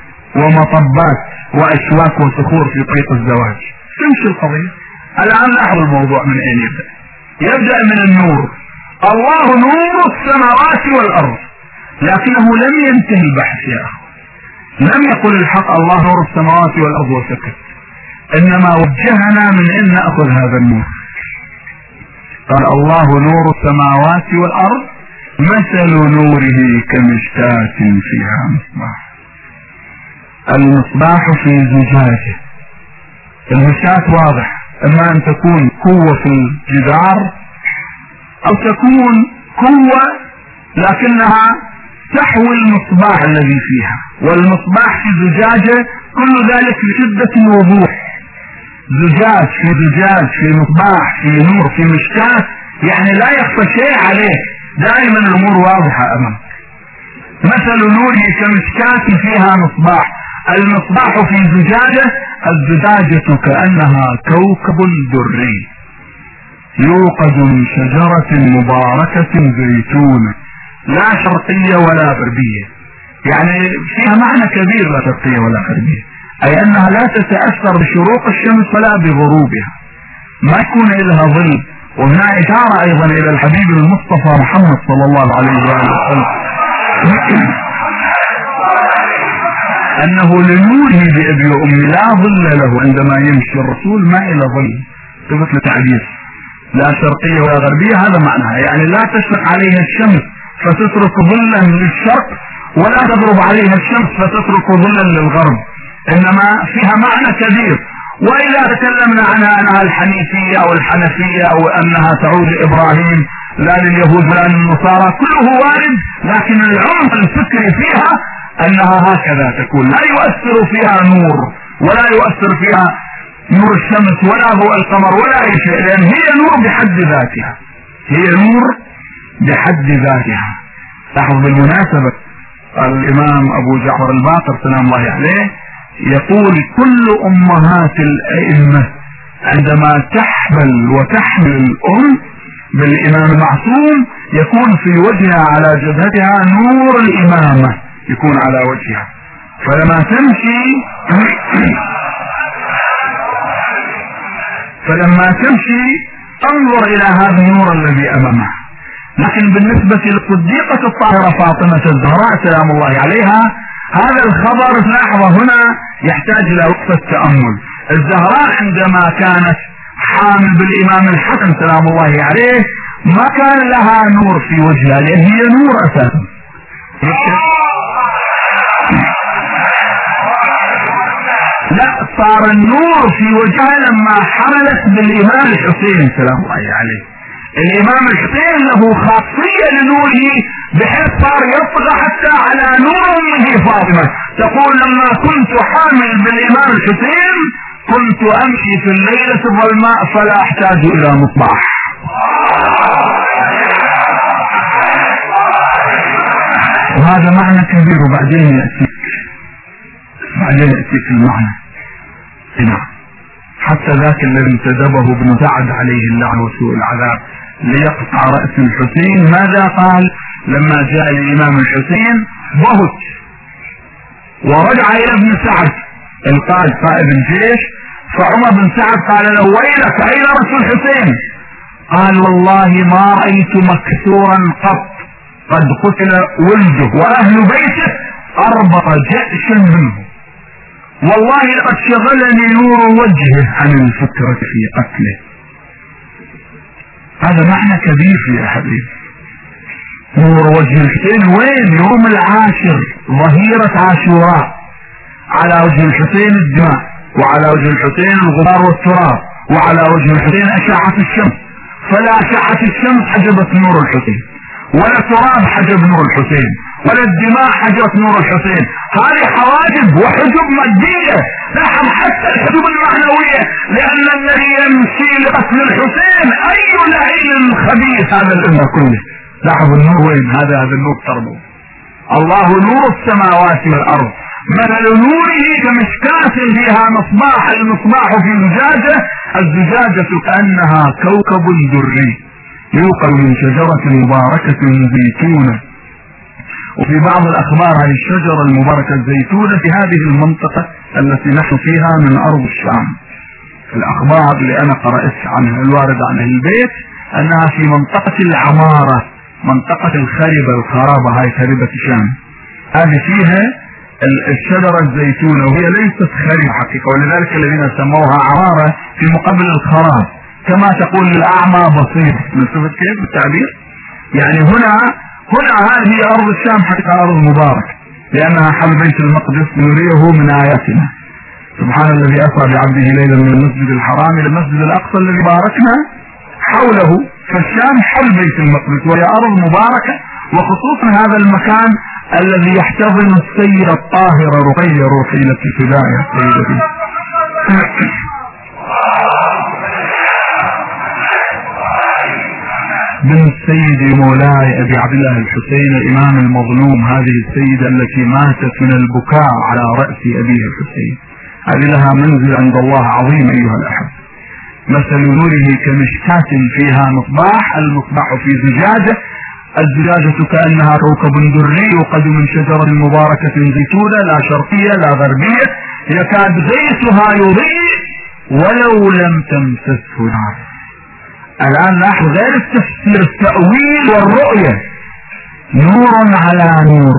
ومطبات وأشواك وصخور في طريق الزواج. تمشي القضية. الآن لاحظ الموضوع من أين يبدأ. يبدأ من النور. الله نور السماوات والأرض، لكنه لم ينتهي البحث يا أخي. لم يقل الحق الله نور السماوات والأرض وسكت، إنما وجهنا من أين نأخذ هذا النور. قال الله نور السماوات والأرض مثل نوره كمشكاة فيها مصباح. المصباح في زجاجة. المشكاة واضح، اما ان تكون قوة في الجدار او تكون قوة لكنها تحوي المصباح الذي فيها، والمصباح في زجاجة، كل ذلك لشدة الوضوح. زجاج في زجاج في مصباح في نور في مشكاة، يعني لا يخفى شيء عليه، دائما الامور واضحة امامك. مثل نوره كمشكاة فيها مصباح. المصباح في زجاجة، الزجاجة كأنها كوكب دري يوقد من شجرة مباركة زيتونة لا شرقية ولا غربية، يعني فيها معنى كبير، لا شرقية ولا غربية. أي أنها لا تتأثر بشروق الشمس ولا بغروبها، ما يكون لها ظل. وهنا إشارة أيضا إلى الحبيب المصطفى محمد صلى الله عليه وسلم أنه لنوره بأبي وأمي لا ظل له عندما يمشي الرسول، ما إلى ظل، صفة لتعبير، لا شرقية ولا غربية، هذا معناها. يعني لا تشرق عليها الشمس فتترك ظلا للشرق، ولا تضرب عليها الشمس فتترك ظلا للغرب، إنما فيها معنى كبير. وإذا تكلمنا عنها أنها الحنيفية أو الحنفية أو أنها تعود لإبراهيم لا لليهود ولا للنصارى، كله وارد، لكن العمق الفكري فيها أنها هكذا تكون، لا يؤثر فيها نور ولا يؤثر فيها نور الشمس ولا ضوء القمر ولا أي شيء، لأن هي نور بحد ذاتها، هي نور بحد ذاتها. لاحظ بالمناسبة الإمام أبو جعفر الباقر سلام الله عليه يقول كل أمهات الأئمة عندما تحمل وتحمل الأم بالإمام المعصوم يكون في وجهها على جبهتها نور الإمامة، يكون على وجهها، فلما تمشي فلما تمشي انظر إلى هذا النور الذي أمامها. لكن بالنسبة للصديقة الطاهرة فاطمة الزهراء سلام الله عليها هذا الخبر لاحظة هنا يحتاج إلى وقفة تأمل. الزهراء عندما كانت حامل بالإمام الحسن سلام الله عليه ما كان لها نور في وجهها، لأن هي نور أساسا. لا، صار النور في وجهها لما حملت بالإمام الحسين سلام الله عليه. الإمام الحسين له خاصية لنوره بحيث صار يطغى حتى على نور أمه فاطمة. تقول لما كنت حامل بالإمام الحسين كنت أمشي في الليلة الظلماء فلا أحتاج إلى مصباح. وهذا معنى كبير، وبعدين يأتيك بعدين يأتيك المعنى. نعم، حتى ذاك الذي انتدبه ابن سعد عليه اللعنة وسوء العذاب ليقطع رأس الحسين، ماذا قال لما جاء الإمام الحسين؟ ضهت ورجع إلى ابن سعد القائد قائد الجيش، فعمر بن سعد قال له ويلك أين رأس الحسين؟ قال والله ما رأيت مكسورا قط قد قتل ولده وأهل بيته أربط جأشا منه، والله لقد شغلني نور وجهه عن الفكرة في قتله. هذا معنى كبير يا حبيبي. نور وجه الحسين وين؟ يوم العاشر ظهيرة عاشوراء، على وجه الحسين الدماء، وعلى وجه الحسين الغبار والتراب، وعلى وجه الحسين أشعة الشمس، فلا أشعة الشمس حجبت نور الحسين، ولا تراب حجب نور الحسين، ولا الدماء حجبت نور الحسين. هذه حواجب وحجب مادية، لاحظ حتى الحجب المعنوية، لأن الذي يمشي لقتل الحسين أي لعين خبيث هذا الأمر كله. لاحظ النور وين؟ هذا هذا النور تربو الله نور السماوات والأرض، مثل نوره كمشكاة فيها مصباح، المصباح في زجاجة، الزجاجة كأنها كوكب دري يوقد من شجرة مباركة زيتونة. وفي بعض الأخبار عن الشجرة المباركة الزيتونة في هذه المنطقة التي نحن فيها من أرض الشام. الأخبار اللي أنا قرأت عنها الوارد عن أهل البيت أنها في منطقة العمارة، منطقة الخربة الخرابة، هاي خربة الشام، هذه فيها الشجرة الزيتونة وهي ليست خربة حقيقة، ولذلك الذين سموها عمارة في مقابل الخراب، كما تقول الأعمى بصير. نشوف كيف بالتعبير؟ يعني هنا هنا هذه أرض الشام حقيقة أرض مباركة، لأنها حل بيت المقدس نريه من آياتنا. سبحان الذي أسرى بعبده ليلا من المسجد الحرام إلى المسجد الأقصى الذي باركنا حوله. فالشام حل بيت المقدس وهي أرض مباركة، وخصوصا هذا المكان الذي يحتضن السيدة الطاهرة رقية روحي لك فداء يا سيدتي. بنت سيدي مولاي أبي عبد الله الحسين الإمام المظلوم، هذه السيدة التي ماتت من البكاء على رأس أبيها الحسين، هذه لها منزل عند الله عظيم أيها الأحب. مثل نوره كمشكاة فيها مصباح، المصباح في زجاجة، الزجاجة كأنها كوكب دري يوقد من شجرة مباركة زيتونة لا شرقية لا غربية، يكاد زيتها يضيء ولو لم تمسسه نار. الآن لاحظ غير التفسير، التأويل والرؤية، نور على نور.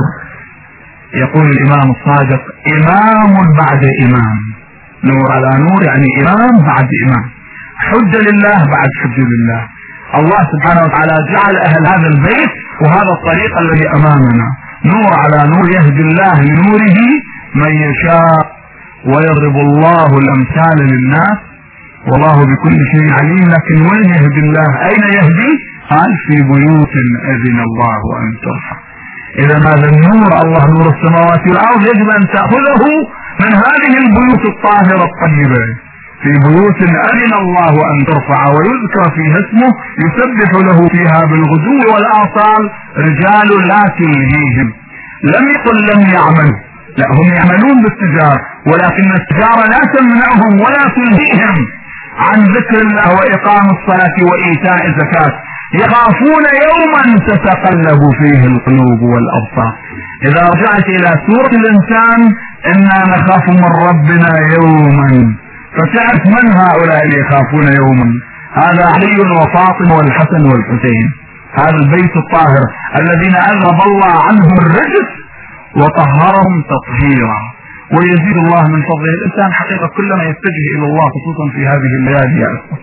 يقول الإمام الصادق: إمام بعد إمام. نور على نور يعني إمام بعد إمام، حجة لله بعد حجة لله. الله سبحانه وتعالى جعل أهل هذا البيت وهذا الطريق الذي أمامنا نور على نور، يهدي الله لنوره من يشاء ويضرب الله الأمثال للناس والله بكل شيء عليم. لكن وين يهدي الله؟ أين يهدي؟ قال: في بيوت أذن الله أن ترفع. إذا هذا النور، الله نور السماوات والأرض، يجب أن تأخذه من هذه البيوت الطاهرة الطيبة، في بيوت أذن الله أن ترفع ويذكر فيها اسمه يسبح له فيها بالغدو والآصال رجال لا تلهيهم. لم يقل لم يعملوا، لا، هم يعملون بالتجارة، ولكن التجارة لا تمنعهم ولا تلهيهم عن ذكر الله وإقام الصلاة وإيتاء الزكاة. يخافون يوما تتقلب فيه القلوب والأبصار. إذا رجعت إلى سورة الإنسان: إنا نخاف من ربنا يوما، فتعرف من هؤلاء اللي يخافون يوما. هذا علي وفاطمة والحسن والحسين، هذا البيت الطاهر الذين أذهب الله عنهم الرجس وطهرهم تطهيرا. ويزيد الله من فضله. الإنسان حقيقة كلما يتجه إلى الله، خصوصا في هذه الليالي يا أخوة،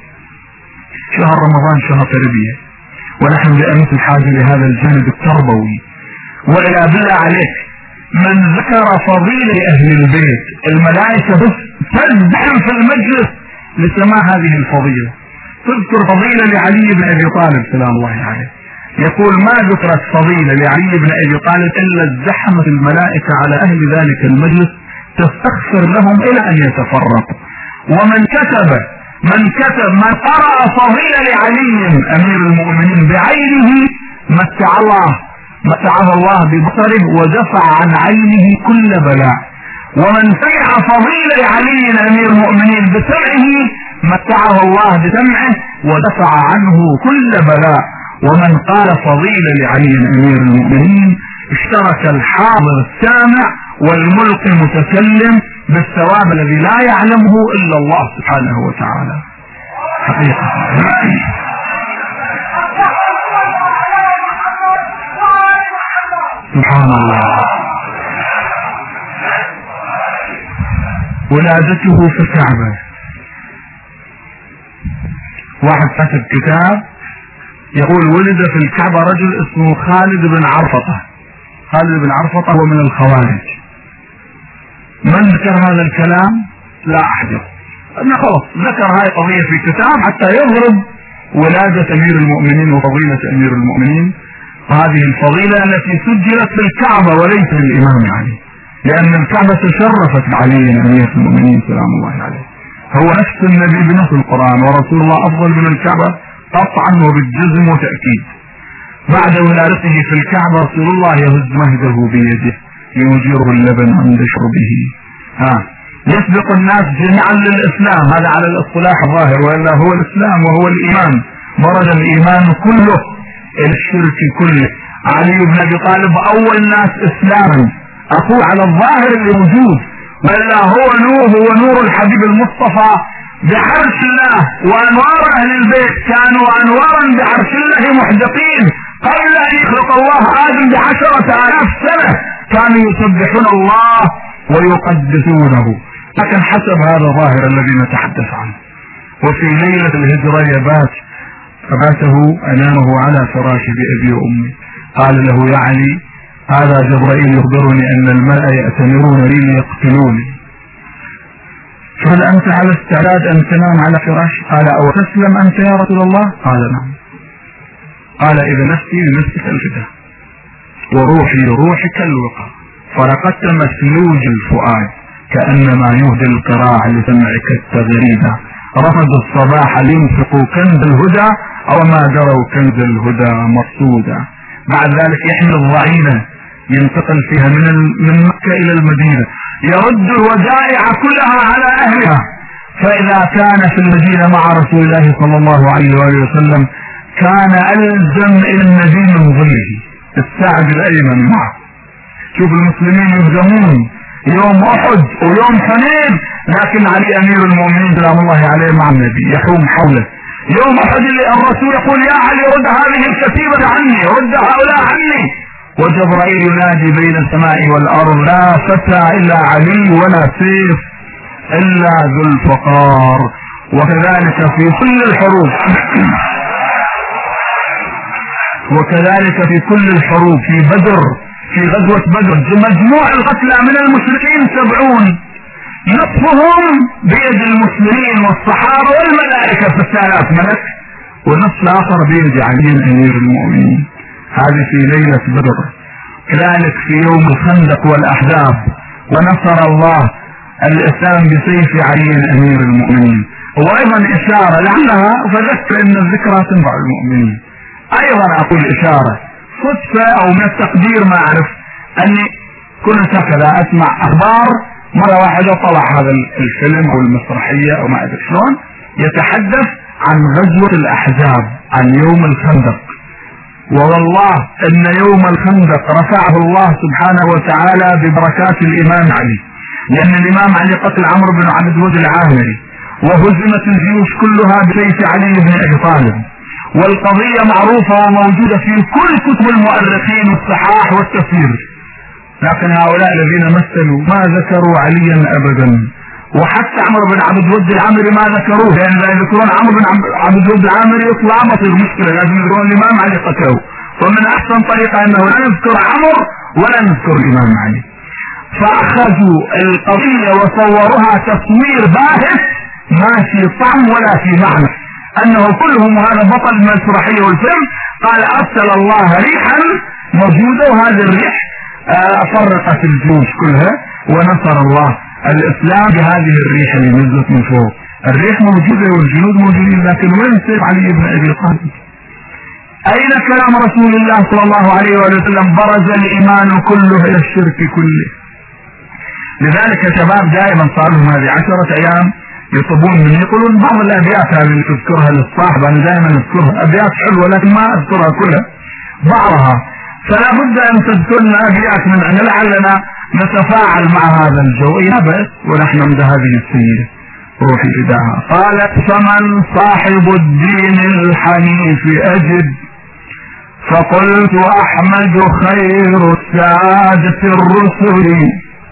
شهر رمضان شهر تربية، ونحن بأمس الحاجة لهذا الجانب التربوي. وإلى بالله عليك من ذكر فضيلة أهل البيت، الملائكة بس تزدحم في المجلس لسماع هذه الفضيلة. تذكر فضيلة لعلي بن أبي طالب سلام الله عليه، يقول: ما ذكرت فضيلة لعلي بن أبي طالب إلا ازدحمت الملائكة على أهل ذلك المجلس تستغفر لهم إلى أن يتفرقوا. ومن كتب من كتب من قرأ فضيلة لعلي أمير المؤمنين بعينه متع الله متعه الله ببصره ودفع عن عينه كل بلاء. ومن سمع فضيلة لعلي أمير المؤمنين بسمعه متعه الله بسمعه ودفع عنه كل بلاء. ومن قال فضيلة لعلي أمير المؤمنين اشترك الحاضر السامع والملقي المتكلم بالثواب الذي لا يعلمه إلا الله سبحانه وتعالى. حقيقة سبحان الله. ولادته في الكعبة. واحد كتب كتاب يقول: ولد في الكعبة رجل اسمه خالد بن عرفطة. خالد بن عرفطة هو من الخوارج. من ذكر هذا الكلام؟ لا أحد. أنا خلاص ذكر هاي قضية في كتاب حتى يضرب ولادة أمير المؤمنين وفضيلة أمير المؤمنين، وهذه الفضيلة التي سجلت في الكعبة وليس للإمام علي، لأن الكعبة تشرفت علي أمير المؤمنين سلام الله عليه. هو نفس النبي بنص القرآن، ورسول الله أفضل من الكعبة قطعا وبالجزم وتأكيد. بعد ولادته في الكعبة رسول الله يهز مهده بيده يجيره اللبن عند شربه. ها يسبق الناس جميعا للإسلام، هذا على الاصطلاح الظاهر، وإلا هو الإسلام وهو الإيمان. مرد الإيمان كله إلى الشرك كله. علي بن أبي طالب أول الناس إسلاما، أقول على الظاهر اللي موجود، وإلا هو نور، هو نور الحبيب المصطفى بعرش الله. وأنوار أهل البيت كانوا أنوارا بعرش الله محدقين قبل أن يخلق الله آدم بعشرة آلاف سنة، كانوا يسبحون الله ويقدسونه. لكن حسب هذا الظاهر الذي نتحدث عنه. وفي ليلة الهجرة يبات فباته أنامه على فراش بأبي وأمي. قال له: يا علي، هذا جبرائيل يخبرني أن الملأ يأتمرون لي ليقتلوني، فهل أنت على استعداد أن تنام على فراش؟ قال: أو تسلم أنت يا رسول الله؟ قال: نعم. قال: إذا نفسي لنفسك الفداء وروحي لروحك الوقى، فرقدت مسلوج الفؤاد كأنما يهدي القراع لسمعك التغريدا، رفض الصباح لينفق كنز الهدى أو ما دروا كنز الهدى مقصودا. بعد ذلك يحمل الضعينة ينتقل فيها من من مكة إلى المدينة، يرد الودائع كلها على أهلها. فإذا كان في المدينة مع رسول الله صلى الله عليه وآله وسلم كان ألزم إلى النبي من ظله، الساعد الأيمن معه. شوف المسلمين يهزمون يوم احد ويوم حنين، لكن علي امير المؤمنين سلام الله عليه مع النبي يحوم حوله. يوم احد الرسول يقول يا علي رد هذه الكتيبة عني، رد هؤلاء عني، وجبرائيل ينادي بين السماء والارض لا فتى الا علي ولا سيف الا ذو الفقار. وكذلك في كل الحروب وكذلك في كل الحروب في بدر، في غزوة بدر مجموع القتلى من المشركين سبعون، نصفهم بيد المسلمين والصحابة والملائكة في الثلاث ملك، والنصف الآخر بيد علي أمير المؤمنين. هذه في ليلة بدر. كذلك في يوم الخندق والأحزاب ونصر الله الإسلام بسيف علي أمير المؤمنين. وأيضا إشارة لعلها فذكر أن الذكرى تنفع المؤمنين. أيضا أقول إشارة صدفة أو من التقدير ما أعرف أني كنت هكذا أسمع أخبار، مرة واحدة طلع هذا الفيلم أو المسرحية أو ما أدري شلون يتحدث عن غزوة الأحزاب، عن يوم الخندق. والله أن يوم الخندق رفعه الله سبحانه وتعالى ببركات الإمام علي، لأن الإمام علي قتل عمرو بن عبد الود العامري، وهزمت الجيوش كلها بسيف علي بن أبي طالب، والقضية معروفة وموجودة في كل كتب المؤرخين والصحاح والتفسير، لكن هؤلاء الذين مثلوا ما ذكروا عليا أبدا. وحتى عمرو بن عبد الود العامري ما ذكروه، لأن إذا يذكرون عمرو بن عبد الود العامري يطلع بطل مشكلة، لازم يذكرون الإمام علي قتله. ومن أحسن طريقة أنه لا نذكر عمرو ولا نذكر الإمام علي. فأخذوا القضية وصوروها تصوير باهت ما في طعم ولا في معنى، أنه كلهم هذا بطل المسرحية والفيلم. قال أرسل الله ريحا موجودة، وهذه الريح فرقت الجيوش كلها، ونصر الله الإسلام بهذه الريح اللي نزلت من فوق. الريح موجودة والجنود موجودين، لكن وين سيف علي بن أبي طالب؟ أين كلام رسول الله صلى الله عليه وسلم؟ برز الإيمان كله إلى الشرك كله. لذلك شباب دائما صار لهم هذه عشرة أيام يطلبون من يقولون بعض الأبيات هذه اللي تذكرها للصاحب، أنا دائما أذكرها أبيات حلوة لكن ما أذكرها كلها، بعضها، فلا بد أن تذكرنا أبيات من أن لعلنا نتفاعل مع هذا الجو. يا بأس ونحن عند هذه السيدة روحي فداها. قالت فمن صاحب الدين الحنيف أجد، فقلت أحمد خير السادة الرسل.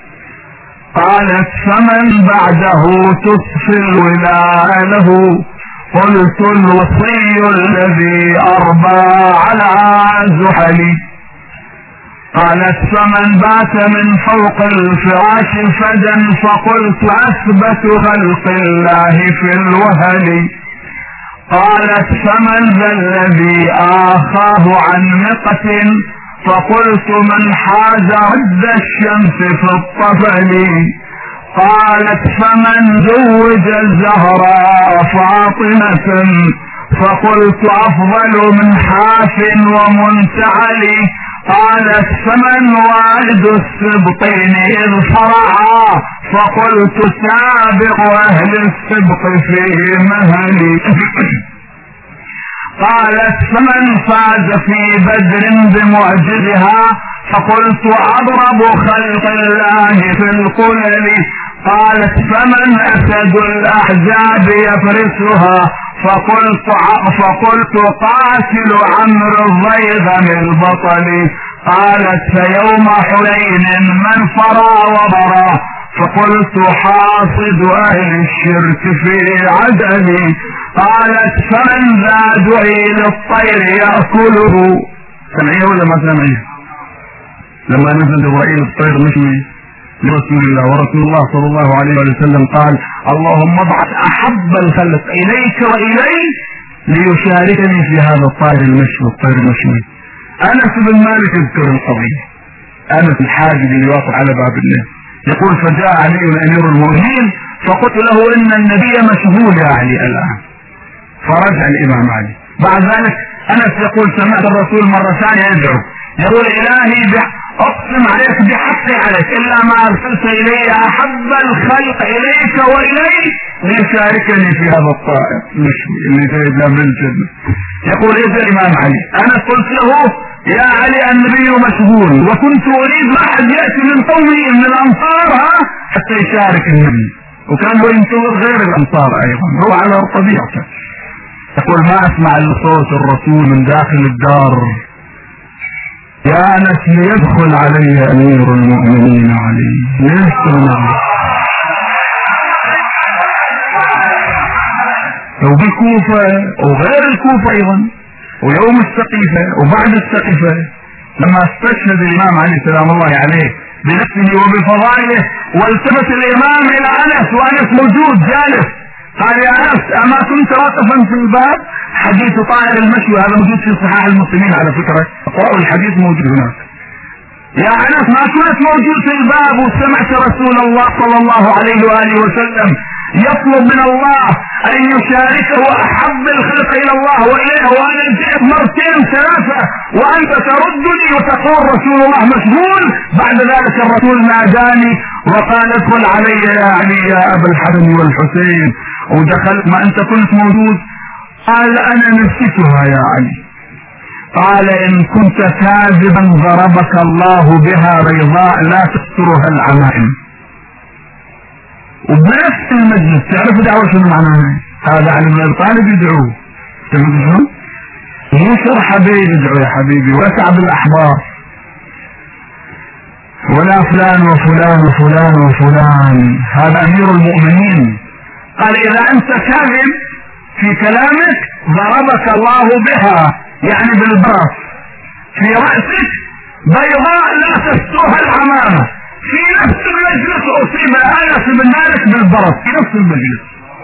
قالت فمن بعده تصفي الولاء له، قلت الوصي الذي أربى على زحلي. قالت فمن بات من فوق الفراش فدا، فقلت أثبت خلق الله في الوهل. قالت فمن ذا الذي آخاه عن نقة، فقلت من حاز عد الشمس في الطفل. قالت فمن زوج الزهراء فاطمة، فقلت أفضل من حاف ومنتعل. قالت فمن والد السبطين إذ فرعا، فقلت سابق أهل السبط في مهلي. قالت فمن فاز في بدر بمعجزها، فقلت أضرب خلق الله في القلل. قالت فمن أسد الأحزاب يفرسها، فقلت فقلت قاتل عمرو الضيغم البطل. قالت فيوم حنين من فرى وبرى، فقلت حاصد أهل الشرك في عدلي. قالت فمن ذا دعي للطير يأكله. سمعيه ولا ما سمعيه؟ لما نزل جبرائيل الطير مشوي لرسول الله، ورسول الله صلى الله عليه وسلم قال اللهم ابعث أحب الخلق إليك وإلي ليشاركني في هذا الطير المشوي. الطير المشوي أنس بن مالك يذكر القضية، أنس الحاجب اللي واقف على باب الله يقول فجاء علي أمير المؤمنين فقلت له إن النبي مشغول يا علي الآن، فرجع الإمام علي. بعد ذلك أنس يقول سمعت الرسول مرة ثانية يدعو يقول إلهي أقسم عليك بحقي عليك إلا ما أرسلت إلي أحب الخلق إليك وإلي ليشاركني في هذا الطائر اللي جايب له من الجنة. يقول إذا الإمام علي أنا قلت له يا علي النبي مشغول، وكنت اريد ما احد ياتي من قومي من الانصار ها حتى يشارك النبي، وكان هو ينتظر غير الانصار ايضا، هو على طبيعته. يقول ما اسمع صوت الرسول من داخل الدار، يا انس ليدخل علي امير المؤمنين علي ليدخل. وبالكوفة وغير الكوفة ايضا، ويوم السقيفة وبعد السقيفة لما استشهد الامام علي سلام الله عليه بنفسه وبفضائله، والتفت الامام الى انس وانس موجود جالس، قال يا انس اما كنت واقفا في الباب؟ حديث طائر المشي، هذا موجود في صحاح المسلمين على فكرة، اقرأوا الحديث موجود هناك. يا انس ما كنت موجود في الباب وسمعت رسول الله صلى الله عليه واله وسلم يطلب من الله ان يشاركه احب الخلق الى الله واليه، وانا جئت مرتين ثلاثه وانت تردني وتقول رسول الله مشغول. بعد ذلك الرسول ناداني وقال ادخل علي يا علي يا ابا الحسن والحسين، ودخلت ما انت كنت موجود. قال انا نسيتها يا علي. قال ان كنت كاذبا ضربك الله بها بيضاء لا تسترها العمائم. وبنفس المجلس تعرف دعوة شنو معناها؟ هذا علي بن ابي طالب يدعوه، تعرف شنو؟ مو شر حبيب يدعو يا حبيبي، ولا كعب الاحبار ولا فلان وفلان وفلان وفلان، هذا امير المؤمنين. قال اذا انت كاذب في كلامك ضربك الله بها، يعني بالبرص في رأسك بيضاء لا تسترها العمامة. في نفس المجلس اصيب انس بن مالك بالبرص في نفس المجلس.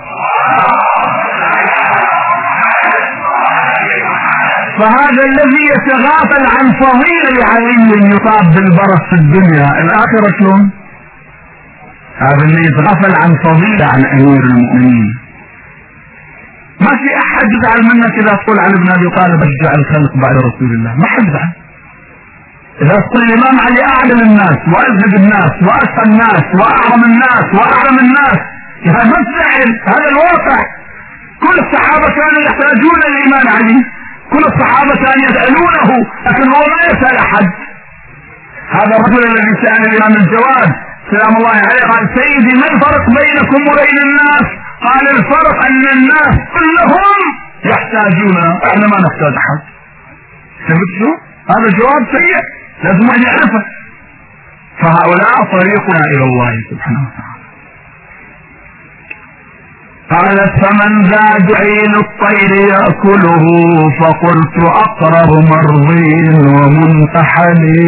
فهذا الذي يتغافل عن فضيلة علي يصاب بالبرص في الدنيا، الاخرة شلون؟ هذا اللي يتغافل عن فضيلة عن امير المؤمنين. ما في احد يزعل منك اذا تقول علي بن ابي طالب اشجع الخلق بعد رسول الله، ما حد يزعل. اذا تقول الامام علي اعلم الناس وازهد الناس واسعى الناس واعظم الناس واعلم الناس، هذا ما تزعل، هذا الواقع. كل الصحابه كانوا يحتاجون الامام علي، كل الصحابه كانوا يسالونه، لكن هو ما يسال احد. هذا الرجل الذي سال الامام الجواد سلام الله عليه قال سيدي ما الفرق بينكم وبين الناس؟ قال الفرق ان الناس كلهم يحتاجون، احنا ما نحتاج احد. شفت شو؟ هذا جواب سيء لازم ان يعرفه. فهؤلاء طريقنا الى الله سبحانه وتعالى. قالت فمن ذا جعين الطير يأكله، فقلت اقرب مرضي ومنتحلي.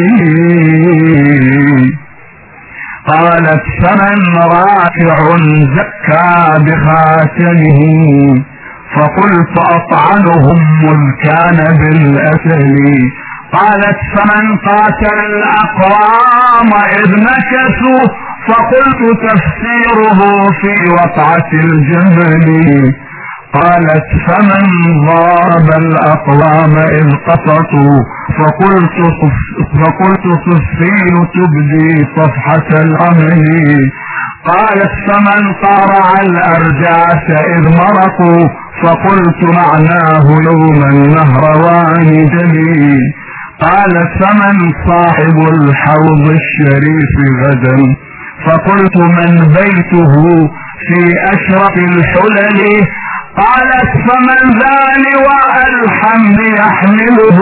قالت فمن راكع زكى بخاتمه، فقلت اطعنهم مذ كان بالاسل. قالت فمن قاتل الاقوام اذ نكثوا، فقلت تفسيره في وقعة الجمل. قالت فمن ضرب الاقوام اذ قسطوا، فقلت فقلت صفين تبدي صفحة الامل. قالت فمن قارع الارجاس اذ مرقوا، فقلت معناه يوم النهروان جلي. قالت فمن صاحب الحوض الشريف غدا، فقلت من بيته في اشرف الحلل. قالت فمن ذا لواء الحمد يحمله،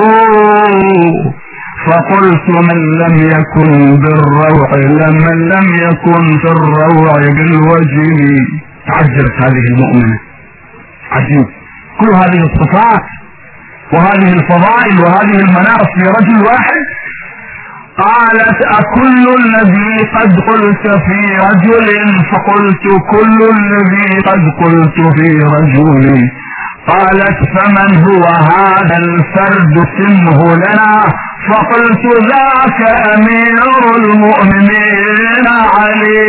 فقلت من لم يكن بالروع لمن لم يكن في الروع بالوجل. تعجبت هذه المؤمنة، عجيب كل هذه الصفات وهذه الفضائل وهذه المناقب في رجل واحد. قالت أكل الذي قد قلت في رجل؟ فقلت كل الذي قد قلت في رجل. قالت فمن هو هذا الفرد سمه لنا؟ فقلت ذاك أمير المؤمنين علي.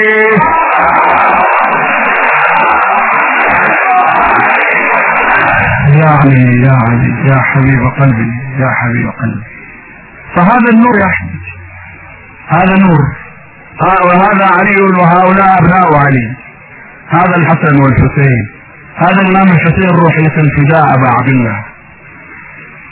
يا علي يا علي يا حبيب قلبي يا حبيب قلبي. فهذا النور يا حبيبي، هذا نور. وهذا علي وهؤلاء أبناء علي، هذا الحسن والحسين، هذا الإمام الحسين روحي الفداء أبا عبد الله،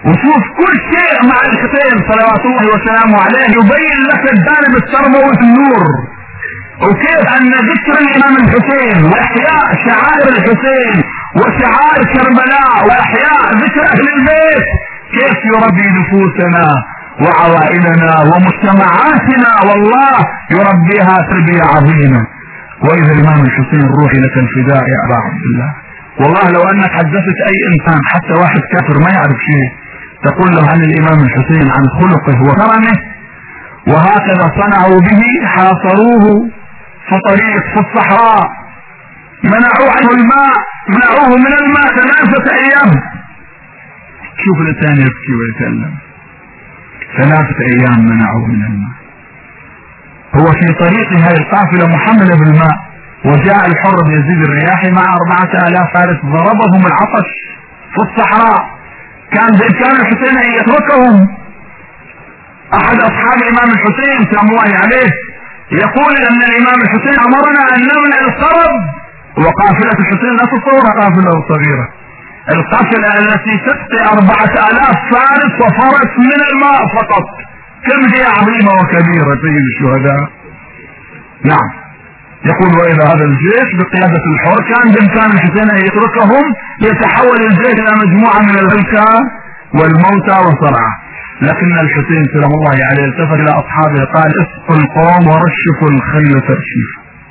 وشوف كل شيء مع الحسين صلوات الله وسلامه عليه يبين لك الجانب التربوي في النور، وكيف ان ذكر الامام الحسين واحياء شعائر الحسين وشعائر كربلاء واحياء ذكر اهل البيت كيف يربي نفوسنا وعوائلنا ومجتمعاتنا، والله يربيها تربية عظيمة. واذا الامام الحسين روحي لك الفداء يا ابا عبد الله، والله لو انك حدثت اي انسان حتى واحد كافر ما يعرف شيء تقول له عن الامام الحسين عن خلقه وكرمه، وهكذا صنعوا به، حاصروه في طريق في الصحراء، منعوا عنه الماء، منعوه من الماء ثلاثة ايام. شوف الانسان يبكي ويتألم، ثلاثة ايام منعوه من الماء. هو في طريق هذه القافلة محملة بالماء، وجاء الحر بن يزيد الرياحي مع أربعة آلاف فارس، ضربهم العطش في الصحراء، كان بإمكان الحسين أن يتركهم. أحد أصحاب الإمام الحسين سلام الله عليه يقول أن الإمام الحسين أمرنا أن نمنع القرب، وقافلة الحسين لا تتصور قافلة صغيرة، القافلة التي تسقي أربعة آلاف فارس وفرس من الماء فقط، كم هي عظيمة وكبيرة سيد الشهداء. نعم، يقول وإذا هذا الجيش بقيادة الحر كان بإمكان الحسين أن يتركهم يتحول الجيش إلى مجموعة من الهلكة والموتى وصرعى، لكن الحسين سلام الله عليه التفت إلى أصحابه قال اسقوا القوم ورشفوا الخيل ترشيف،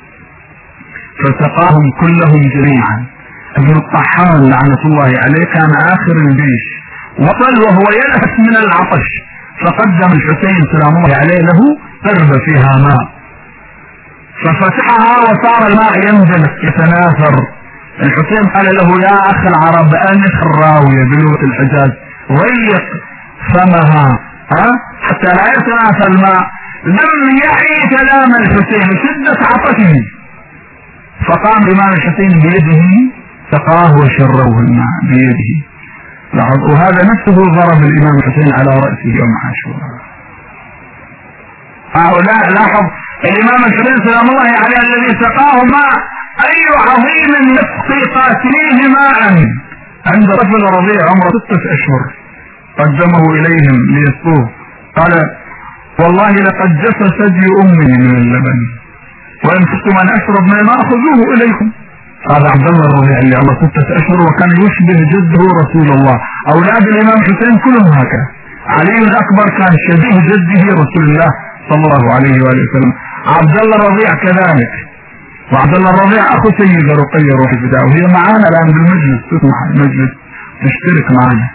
فسقاهم كلهم جميعا. ابن الطحان لعنة الله عليه كان آخر الجيش، وصل وهو يلهث من العطش، فقدم الحسين سلام الله عليه له قربة فيها ماء، ففتحها وصار الماء ينزل يتناثر. الحسين قال له يا اخ العرب انخ الراوية بلغة الحجاز، ضيق فمها ها حتى لا يتناثر الماء. لم يعي كلام الحسين شدة عطشه، فقام الامام الحسين بيده سقاه وشروه الماء بيده. وهذا نفسه ضرب الامام الحسين على رأسه يوم عاشوراء. هؤلاء لاحظ الامام الحسين سلام الله عليه الذي سقاه ماء، اي عظيم يسقي قاتليه ماء. عند رجل رضيع عمره ستة اشهر قدمه اليهم ليسقوه، قال والله لقد جف ثدي امي من اللبن، وان كنتم ان اشرب من الماء خذوه اليكم. هذا عبد الله الرضيع اللي عمره ستة اشهر وكان يشبه جده رسول الله. اولاد الامام الحسين كلهم هكذا، علي الاكبر كان شبيه جده رسول الله صلى الله عليه وآله وسلم، عبد الله الرضيع كذلك، وعبد الله الرضيع اخو سيدة رقية روح الفداء، وهي معانا الان بالمجلس، تسمع المجلس تشترك معنا.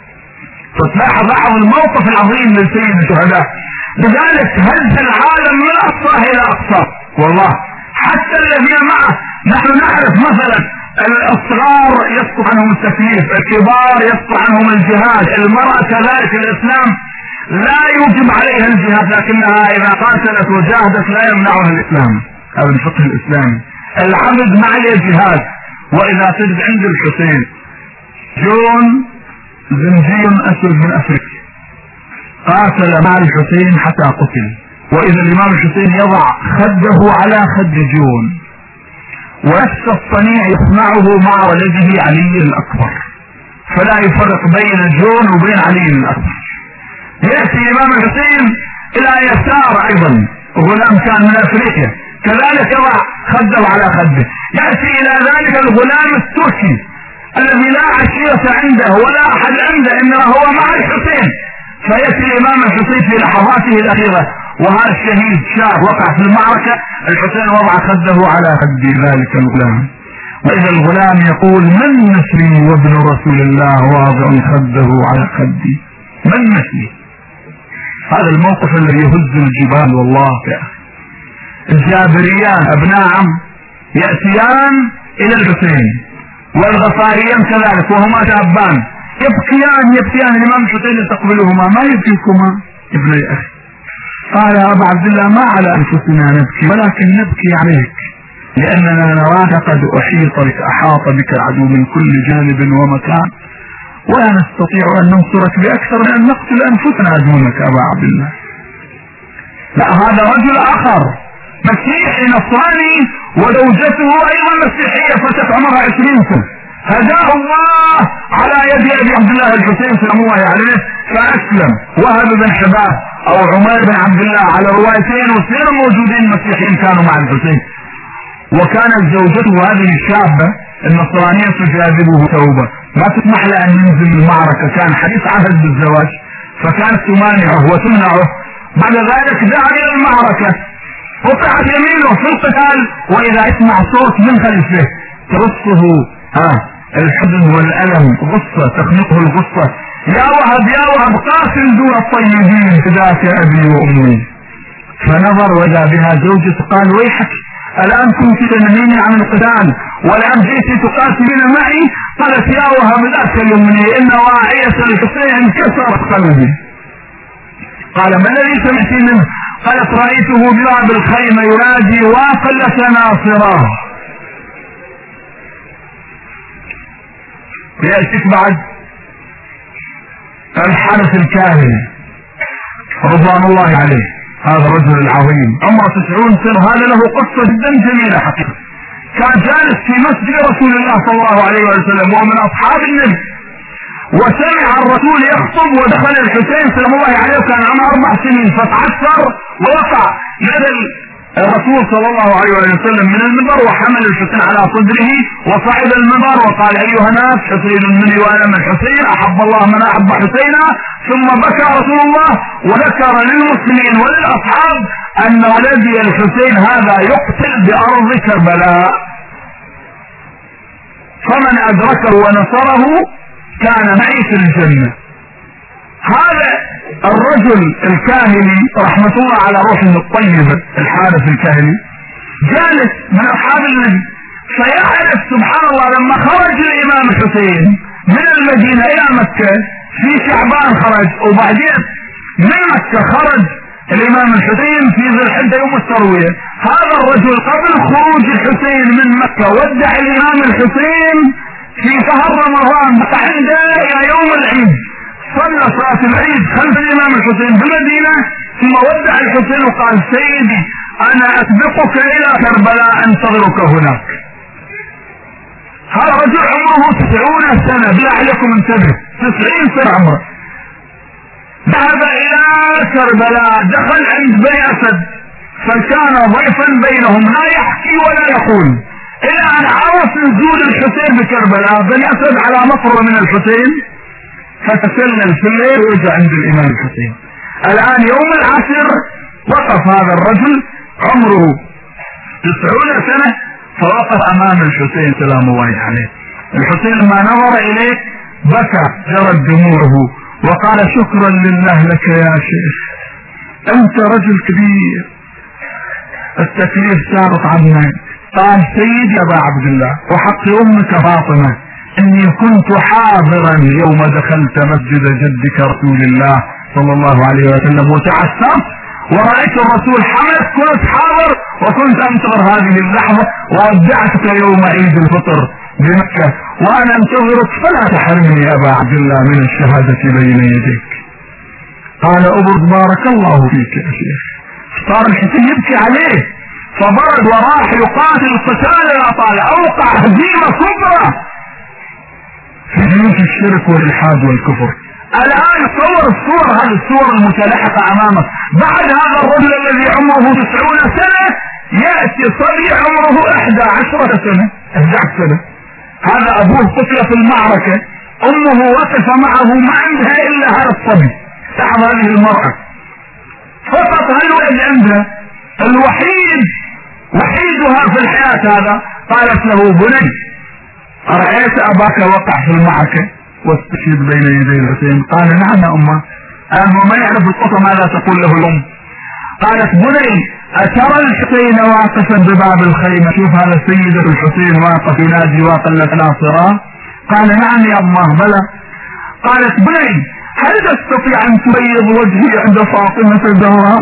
فتلاحظ لاحظ الموقف العظيم لسيد الشهداء، لذلك هز العالم من اقصاه الى اقصاه، والله حتى الذين معه. نحن نعرف مثلا الصغار يسقط عنهم التكليف، الكبار يسقط عنهم الجهاد، المرأة كذلك. الاسلام لا يوجب عليها الجهاد، لكنها اذا قاتلت وجاهدت لا يمنعها الاسلام. هذا الفقه الاسلامي. العبد معي الجهاد. واذا تجد عند الحسين جون زنجي اسود من افريقيا قاتل مع الحسين حتى قتل، واذا الامام الحسين يضع خده على خد جون، ونفس الصنيع يصنعه مع ولده علي الاكبر، فلا يفرق بين جون وبين علي الاكبر. يأتي الامام الحسين الى يسار ايضا، غلام كان من افريقيا كذلك يضع خده على خده. يأتي الى ذلك الغلام التركي الذي لا عشيرة عنده ولا احد عنده انما هو مع الحسين، فيأتي الامام الحسين في لحظاته الاخيرة وهذا الشهيد شاب وقع في المعركة، الحسين وضع خده على خد ذلك الغلام، واذا الغلام يقول من مثلي وابن رسول الله واضع خده على خدي، من مثلي. هذا الموقف الذي يهز الجبال والله يا اخي. الجابريان ابناء عم يأتيان الى الحسين، والغفاريان كذلك وهما شابان يبكيان يبكيان الامام الحسين يستقبلهما، ما يبكيكما ابني اخي. قال يا ابا عبد الله ما على انفسنا نبكي ولكن نبكي عليك، لاننا نراك قد احيط بك احاط بك العدو من كل جانب ومكان، ولا نستطيع ان ننصرك باكثر من ان نقتل انفسنا دونك ابا عبد الله. لا، هذا رجل اخر مسيحي نصراني وزوجته ايضا مسيحيه فتت عمرها عشرين سنه، هداه الله على يد ابي عبد الله الحسين سلام الله عليه فاسلم وهب بن حباب او عمر بن عبد الله على روايتين واثنين موجودين مسيحيين كانوا مع الحسين. وكانت زوجته هذه الشابة النصرانية تجاذبه توبة، ما تسمح له ان ينزل المعركة، كان حديث عهد بالزواج، فكانت تمانعه وتمنعه. بعد ذلك ذهب الى المعركة، قطعت يمينه في القتال، واذا يسمع صوت من خلفه ترصه ها الحزن والالم، غصة تخنقه الغصة، يا وهب يا وهب قاتل دون الطيبين فداك ابي وامي. فنظر واذا بها زوجته قال ويحك الان كنت تنهيني عن القتال والان جئت تقاتلين معي؟ قالت يا وهب لا تلمني ان واعية الحسين كسرت قلبي. قال ما الذي سمعت منه؟ قالت رايته بباب الخيمة ينادي واقلة ناصراه. يأتيك بعد الحارث الكاهني رضوان الله عليه، هذا الرجل العظيم عمره تسعون سنة، هذا له قصة جدا جميلة حقيقة. كان جالس في مسجد رسول الله صلى الله عليه وسلم وهو من اصحاب النبي، وسمع الرسول يخطب ودخل الحسين سلام الله عليه وكان عمره اربع سنين، فتعثر ووقع نزل الرسول صلى الله عليه وسلم من المنبر وحمل الحسين على صدره وصعد المنبر وقال ايها الناس حسين مني وانا من حسين، احب الله من احب حسينا. ثم بكى رسول الله وذكر للمسلمين وللاصحاب ان ولدي الحسين هذا يقتل بارض كربلاء، فمن ادركه ونصره كان معي في الجنة. هذا الرجل الكاهني رحمة الله على روحه الطيبة الحارث الكاهني جالس من اصحاب النبي، فيعرف سبحان الله لما خرج الامام الحسين من المدينة الى مكة في شعبان خرج، وبعدين من مكة خرج الامام الحسين في ذي الحجة يوم التروية. هذا الرجل قبل خروج الحسين من مكة ودع الامام الحسين في شهر رمضان عنده الى يوم العيد، صلى صلاة العيد خلف الامام الحسين بالمدينة، ثم ودع الحسين وقال سيدي انا اسبقك الى كربلاء انتظرك هناك. هذا رجل عمره تسعون سنة، بالله عليكم انتبه، تسعين سنة عمره. ذهب الى كربلاء، دخل عند بني اسد فكان ضيفا بينهم لا يحكي ولا يقول، الى ان عرف نزول الحسين بكربلاء. بني اسد على مطر من الحسين، فتسلل في الليل وجاء عند الامام الحسين. الان يوم العصر وقف هذا الرجل عمره تسعون سنة، فوقف امام الحسين سلام الله عليه. الحسين لما نظر اليه بكى جرت دموعه وقال شكرا لله لك يا شيخ، انت رجل كبير التكليف سارت عنك. قال سيدي ابا عبد الله وحق امك فاطمة اني كنت حاضرا يوم دخلت مسجد جدك رسول الله صلى الله عليه وسلم وتعثرت ورأيت الرسول حملك، كنت حاضر وكنت انتظر هذه اللحظة وودعتك يوم عيد الفطر بمكة وانا انتظرك، فلا تحرمني يا ابا عبد الله من الشهادة بين يديك. قال ابرد بارك الله فيك يا شيخ. صار الحسين يبكي عليه فبرد وراح يقاتل القتال الابطال، اوقع هزيمة كبرى في جيوش الشرك والالحاد والكفر. الان صور الصور، هذه الصور المتلاحقة امامك. بعد هذا الرجل الذي عمره تسعون سنة يأتي صبي عمره احدى عشرة سنة، احدى عشرة سنة. هذا ابوه قتل في المعركة، امه وقف معه ما عندها الا هذا الصبي تحت هذه المرأة فقط، هالولد عندها الوحيد وحيدها في الحياة. هذا قالت له بني أرأيت أباك وقع في المعركة واستشهد بين يدي الحسين؟ قال نعم يا أمه. أما ما يعرف القطة ماذا تقول له الأم. قالت بني أترى الحسين واقفا بباب الخيمة؟ شوف هذا السيد الحسين واقف ينادي واقلة ناصرة. قال نعم يا أمه بلى. قالت بني هل تستطيع أن تبيض وجهي عند فاطمة الزهراء؟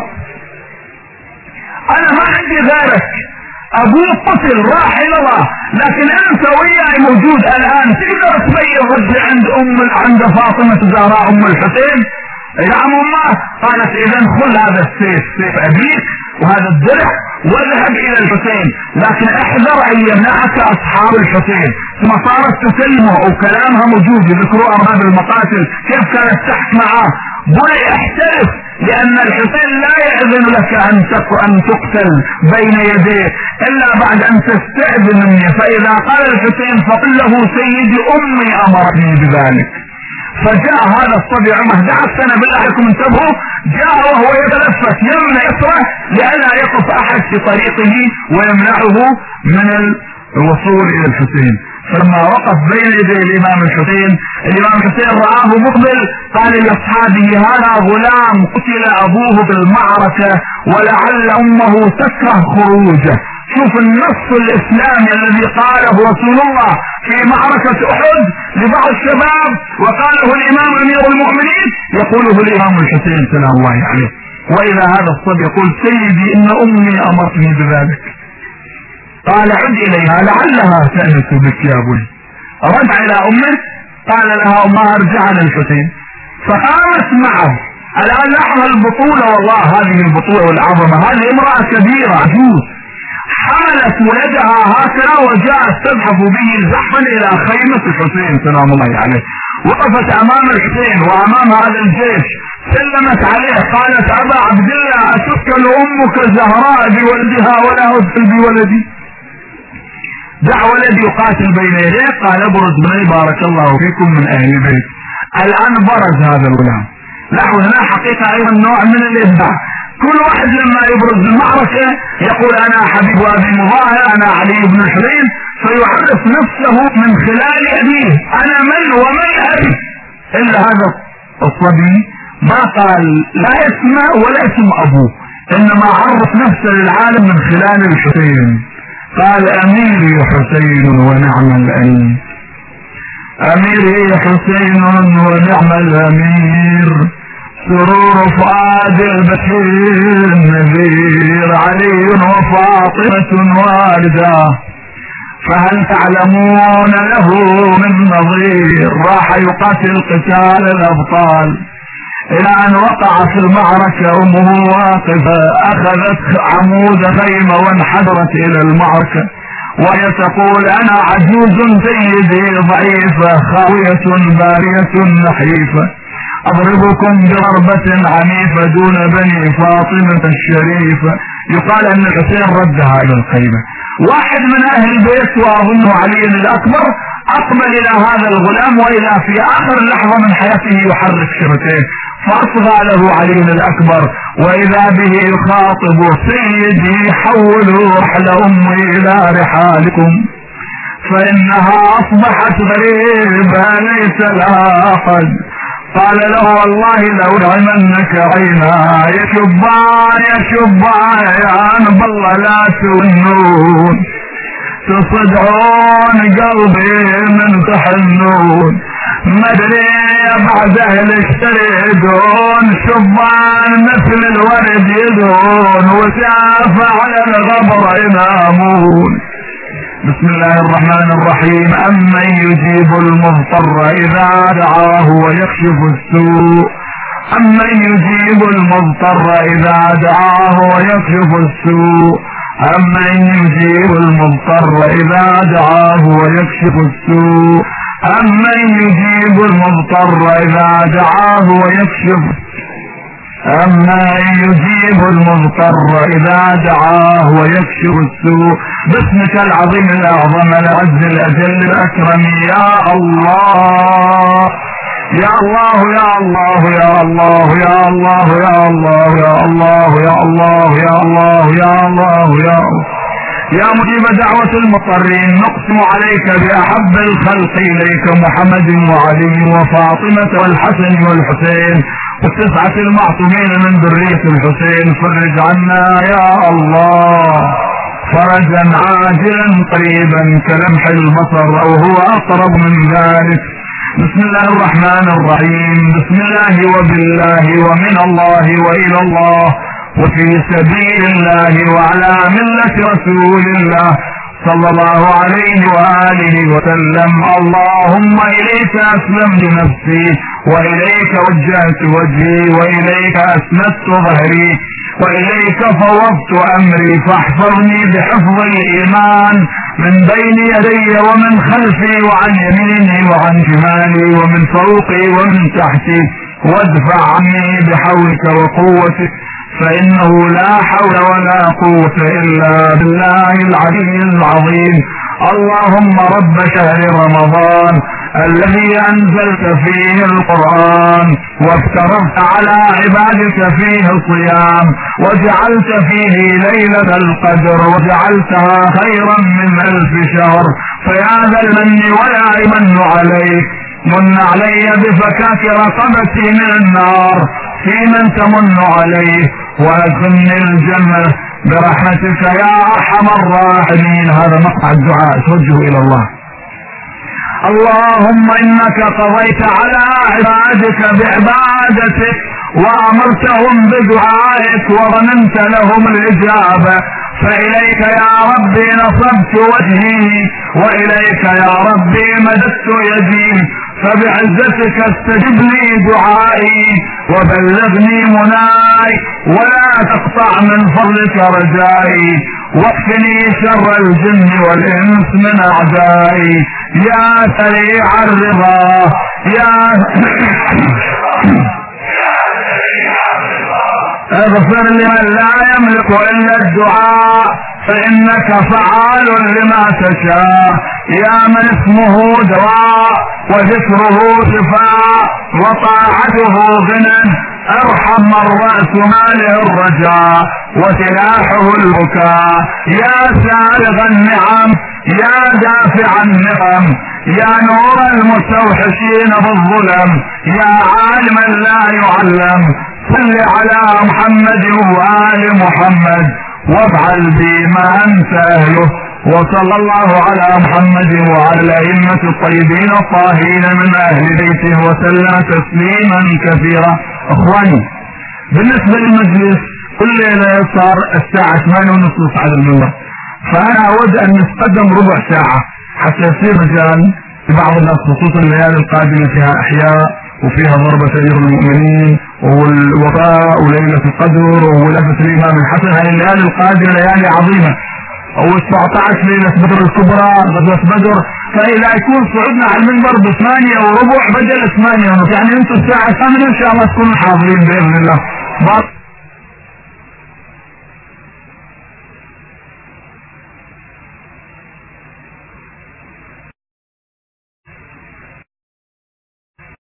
أنا ما عندي غيرك، أبوه قتل راح إلى الله، لكن أنت وياي موجود الآن، تقدر تبيض وجهي عند أم عند فاطمة الزهراء أم الحسين؟ نعم أمه. قالت إذا خذ هذا السيف، سيف أبيك، وهذا الدرع، واذهب الى الحسين، لكن احذر ان يمنعك اصحاب الحسين. ثم صارت تكلمه وكلامها موجود، يذكروا ارباب المقاتل كيف كانت تحت معه. بني احترف، لان الحسين لا يأذن لك ان ان تقتل بين يديه الا بعد ان تستأذن مني. فاذا قال الحسين فقل له سيدي امي امرتني بذلك. فجاء هذا الصبي عمره احد عشر سنة، بالله عليكم انتبهوا، جاء وهو يتلفت يمنى يسره لئلا يقف احد في طريقه ويمنعه من الوصول الى الحسين. فلما وقف بين يدي الامام الحسين، الامام الحسين رآه مقبل، قال لاصحابه هذا غلام قتل ابوه بالمعركة ولعل امه تكره خروجه. شوف النص الاسلامي الذي قاله رسول الله في معركة احد لبعض الشباب وقاله الامام امير المؤمنين يقوله الامام الحسين سلام الله عليه. واذا هذا الصبي يقول سيدي ان امي امرتني بذلك. قال عد اليها لعلها تأنس بك يا بني. رجع الى امه، قال لها امها ارجع للحسين. فقامت معه. الان لاحظ البطولة، والله هذه البطولة والعظمة. هذه امرأة كبيرة عجوز حملت ولدها هكذا وجاءت تزحف به زحفا الى خيمة الحسين سلام الله عليه. وقفت امام الحسين وامام هذا الجيش، سلمت عليه قالت ابا عبد الله اتسكن امك الزهراء بولدها ولا ادخل بولدي؟ دع ولدي يقاتل بين يديه. قال ابرز بني بارك الله فيكم من اهل البيت. الان برز هذا الغلام. لاحظوا هنا حقيقة ايضا نوع من الابداع. كل واحد لما يبرز المعركة يقول انا حبيب ابي مظاهر، انا علي بن الحسين، فيعرف نفسه من خلال ابيه، انا من ومن ابي. الا هذا الصبي ما قال لا اسمه ولا اسم ابوه، انما عرف نفسه للعالم من خلال الحسين. قال اميري حسين ونعم الامير، اميري حسين ونعم الامير، سرور فؤاد البشير النذير، علي وفاطمة والداه، فهل تعلمون له من نظير؟ راح يقاتل قتال الابطال الى ان وقع في المعركة امه واقفة، اخذت عمود خيمة وانحدرت الى المعركة وهي تقول انا عجوز سيدي ضعيفة خاوية بارية نحيفة، اضربكم بضربة عنيفة دون بني فاطمة الشريفة. يقال ان الحسين ردها الى الخيمة. واحد من اهل البيت واظنه علي الاكبر اقبل الى هذا الغلام والى في اخر لحظة من حياته يحرك شفتيه، فاصغى له علي الاكبر واذا به يخاطب سيدي حولوا رحل امي الى رحالكم فانها اصبحت غريبة ليس لها احد. قال له والله لو رحمنك عينا يا شبان يا شبان يا انب الله لا تونون، تصدعون قلبي من تحنون، مدري بعد اهلك تريدون، شبان مثل الورد يدون وساف على الغبر ينامون. بسم الله الرحمن الرحيم. أمن يجيب المضطر إذا دعاه ويكشف السوء، أمن يجيب المضطر إذا دعاه ويكشف السوء، أمن يجيب المضطر إذا دعاه ويكشف السوء، أمن يجيب المضطر إذا دعاه ويكشف أما يجيب المضطر إذا دعاه ويكشف السوء. باسمك العظيم الأعظم العز الأجل الأكرم يا الله يا الله يا الله يا الله يا الله يا الله يا الله يا الله يا الله يا الله يا الله يا مجيب دعوة المضطرين، نقسم عليك بأحب الخلق إليك محمد وعلي وفاطمة والحسن والحسين والتسعة المعصومين من ذرية الحسين. فرج عنا يا الله فرجا عاجلا قريبا كلمح البصر او هو اقرب من ذلك. بسم الله الرحمن الرحيم. بسم الله وبالله ومن الله والى الله وفي سبيل الله وعلى ملة رسول الله صلى الله عليه وآله وسلم. اللهم إليك أسلمت نفسي وإليك وجهت وجهي وإليك أسندت ظهري وإليك فوضت أمري فاحفظني بحفظ الإيمان من بين يدي ومن خلفي وعن يميني وعن شمالي ومن فوقي ومن تحتي، وادفع عني بحولك وقوتك، فإنه لا حول ولا قوة إلا بالله العلي العظيم. اللهم رب شهر رمضان الذي أنزلت فيه القرآن وافترضت على عبادك فيه الصيام وجعلت فيه ليلة القدر وجعلتها خيرا من ألف شهر، فيا ذا المن ولا يمن عليك، من علي بفكاك رقبتي من النار في من تمن عليه، وأدخلني الجنة برحمتك يا أرحم الراحمين. هذا مقطع الدعاء توجه إلى الله. اللهم إنك قضيت على عبادك بعبادتك وأمرتهم بدعائك وظننت لهم الإجابة، فإليك يا ربي نصبت وجهي وإليك يا ربي مددت يدي، فبعزتك استجب لي دعائي وبلغني مناي ولا تقطع من فضلك رجائي، واكفني شر الجن والإنس من أعدائي يا سريع الرضا يا اغفر لمن لا يملك إلا الدعاء فإنك فعال لما تشاء، يا من اسمه دواء وذكره شفاء وطاعته غنى، ارحم من رأس ماله الرجاء وسلاحه البكاء، يا سابغ النعم يا دافع النقم، يا نور المستوحشين بالظلم، يا عالما لا يعلم، صل على محمد وآل محمد وافعل بما أنت أهله، وصلى الله على محمد وعلى الأئمة الطيبين الطاهرين من أهل بيته وسلم تسليما كثيرا. أخواني، بالنسبة للمجلس كل ليلة صار الساعة ثمانية ونصف على المنبر، فأنا أود أن نتقدم ربع ساعة حتى يصير مجال لبعض الناس، خصوصا الليالي القادمة فيها أحياء وفيها ضربة أمير المؤمنين والوفاء وليلة القدر وولادة الإمام الحسن. هذه الليالي القادمة ليالي عظيمة، وسبعة عشر ليلة بدر الكبرى غزوة بدر، فإذا يكون صعودنا على المنبر بثمانية وربع بدل ثمانية ونصف، يعني انتم الساعة ثمانية إن شاء الله تكونوا حاضرين بإذن الله.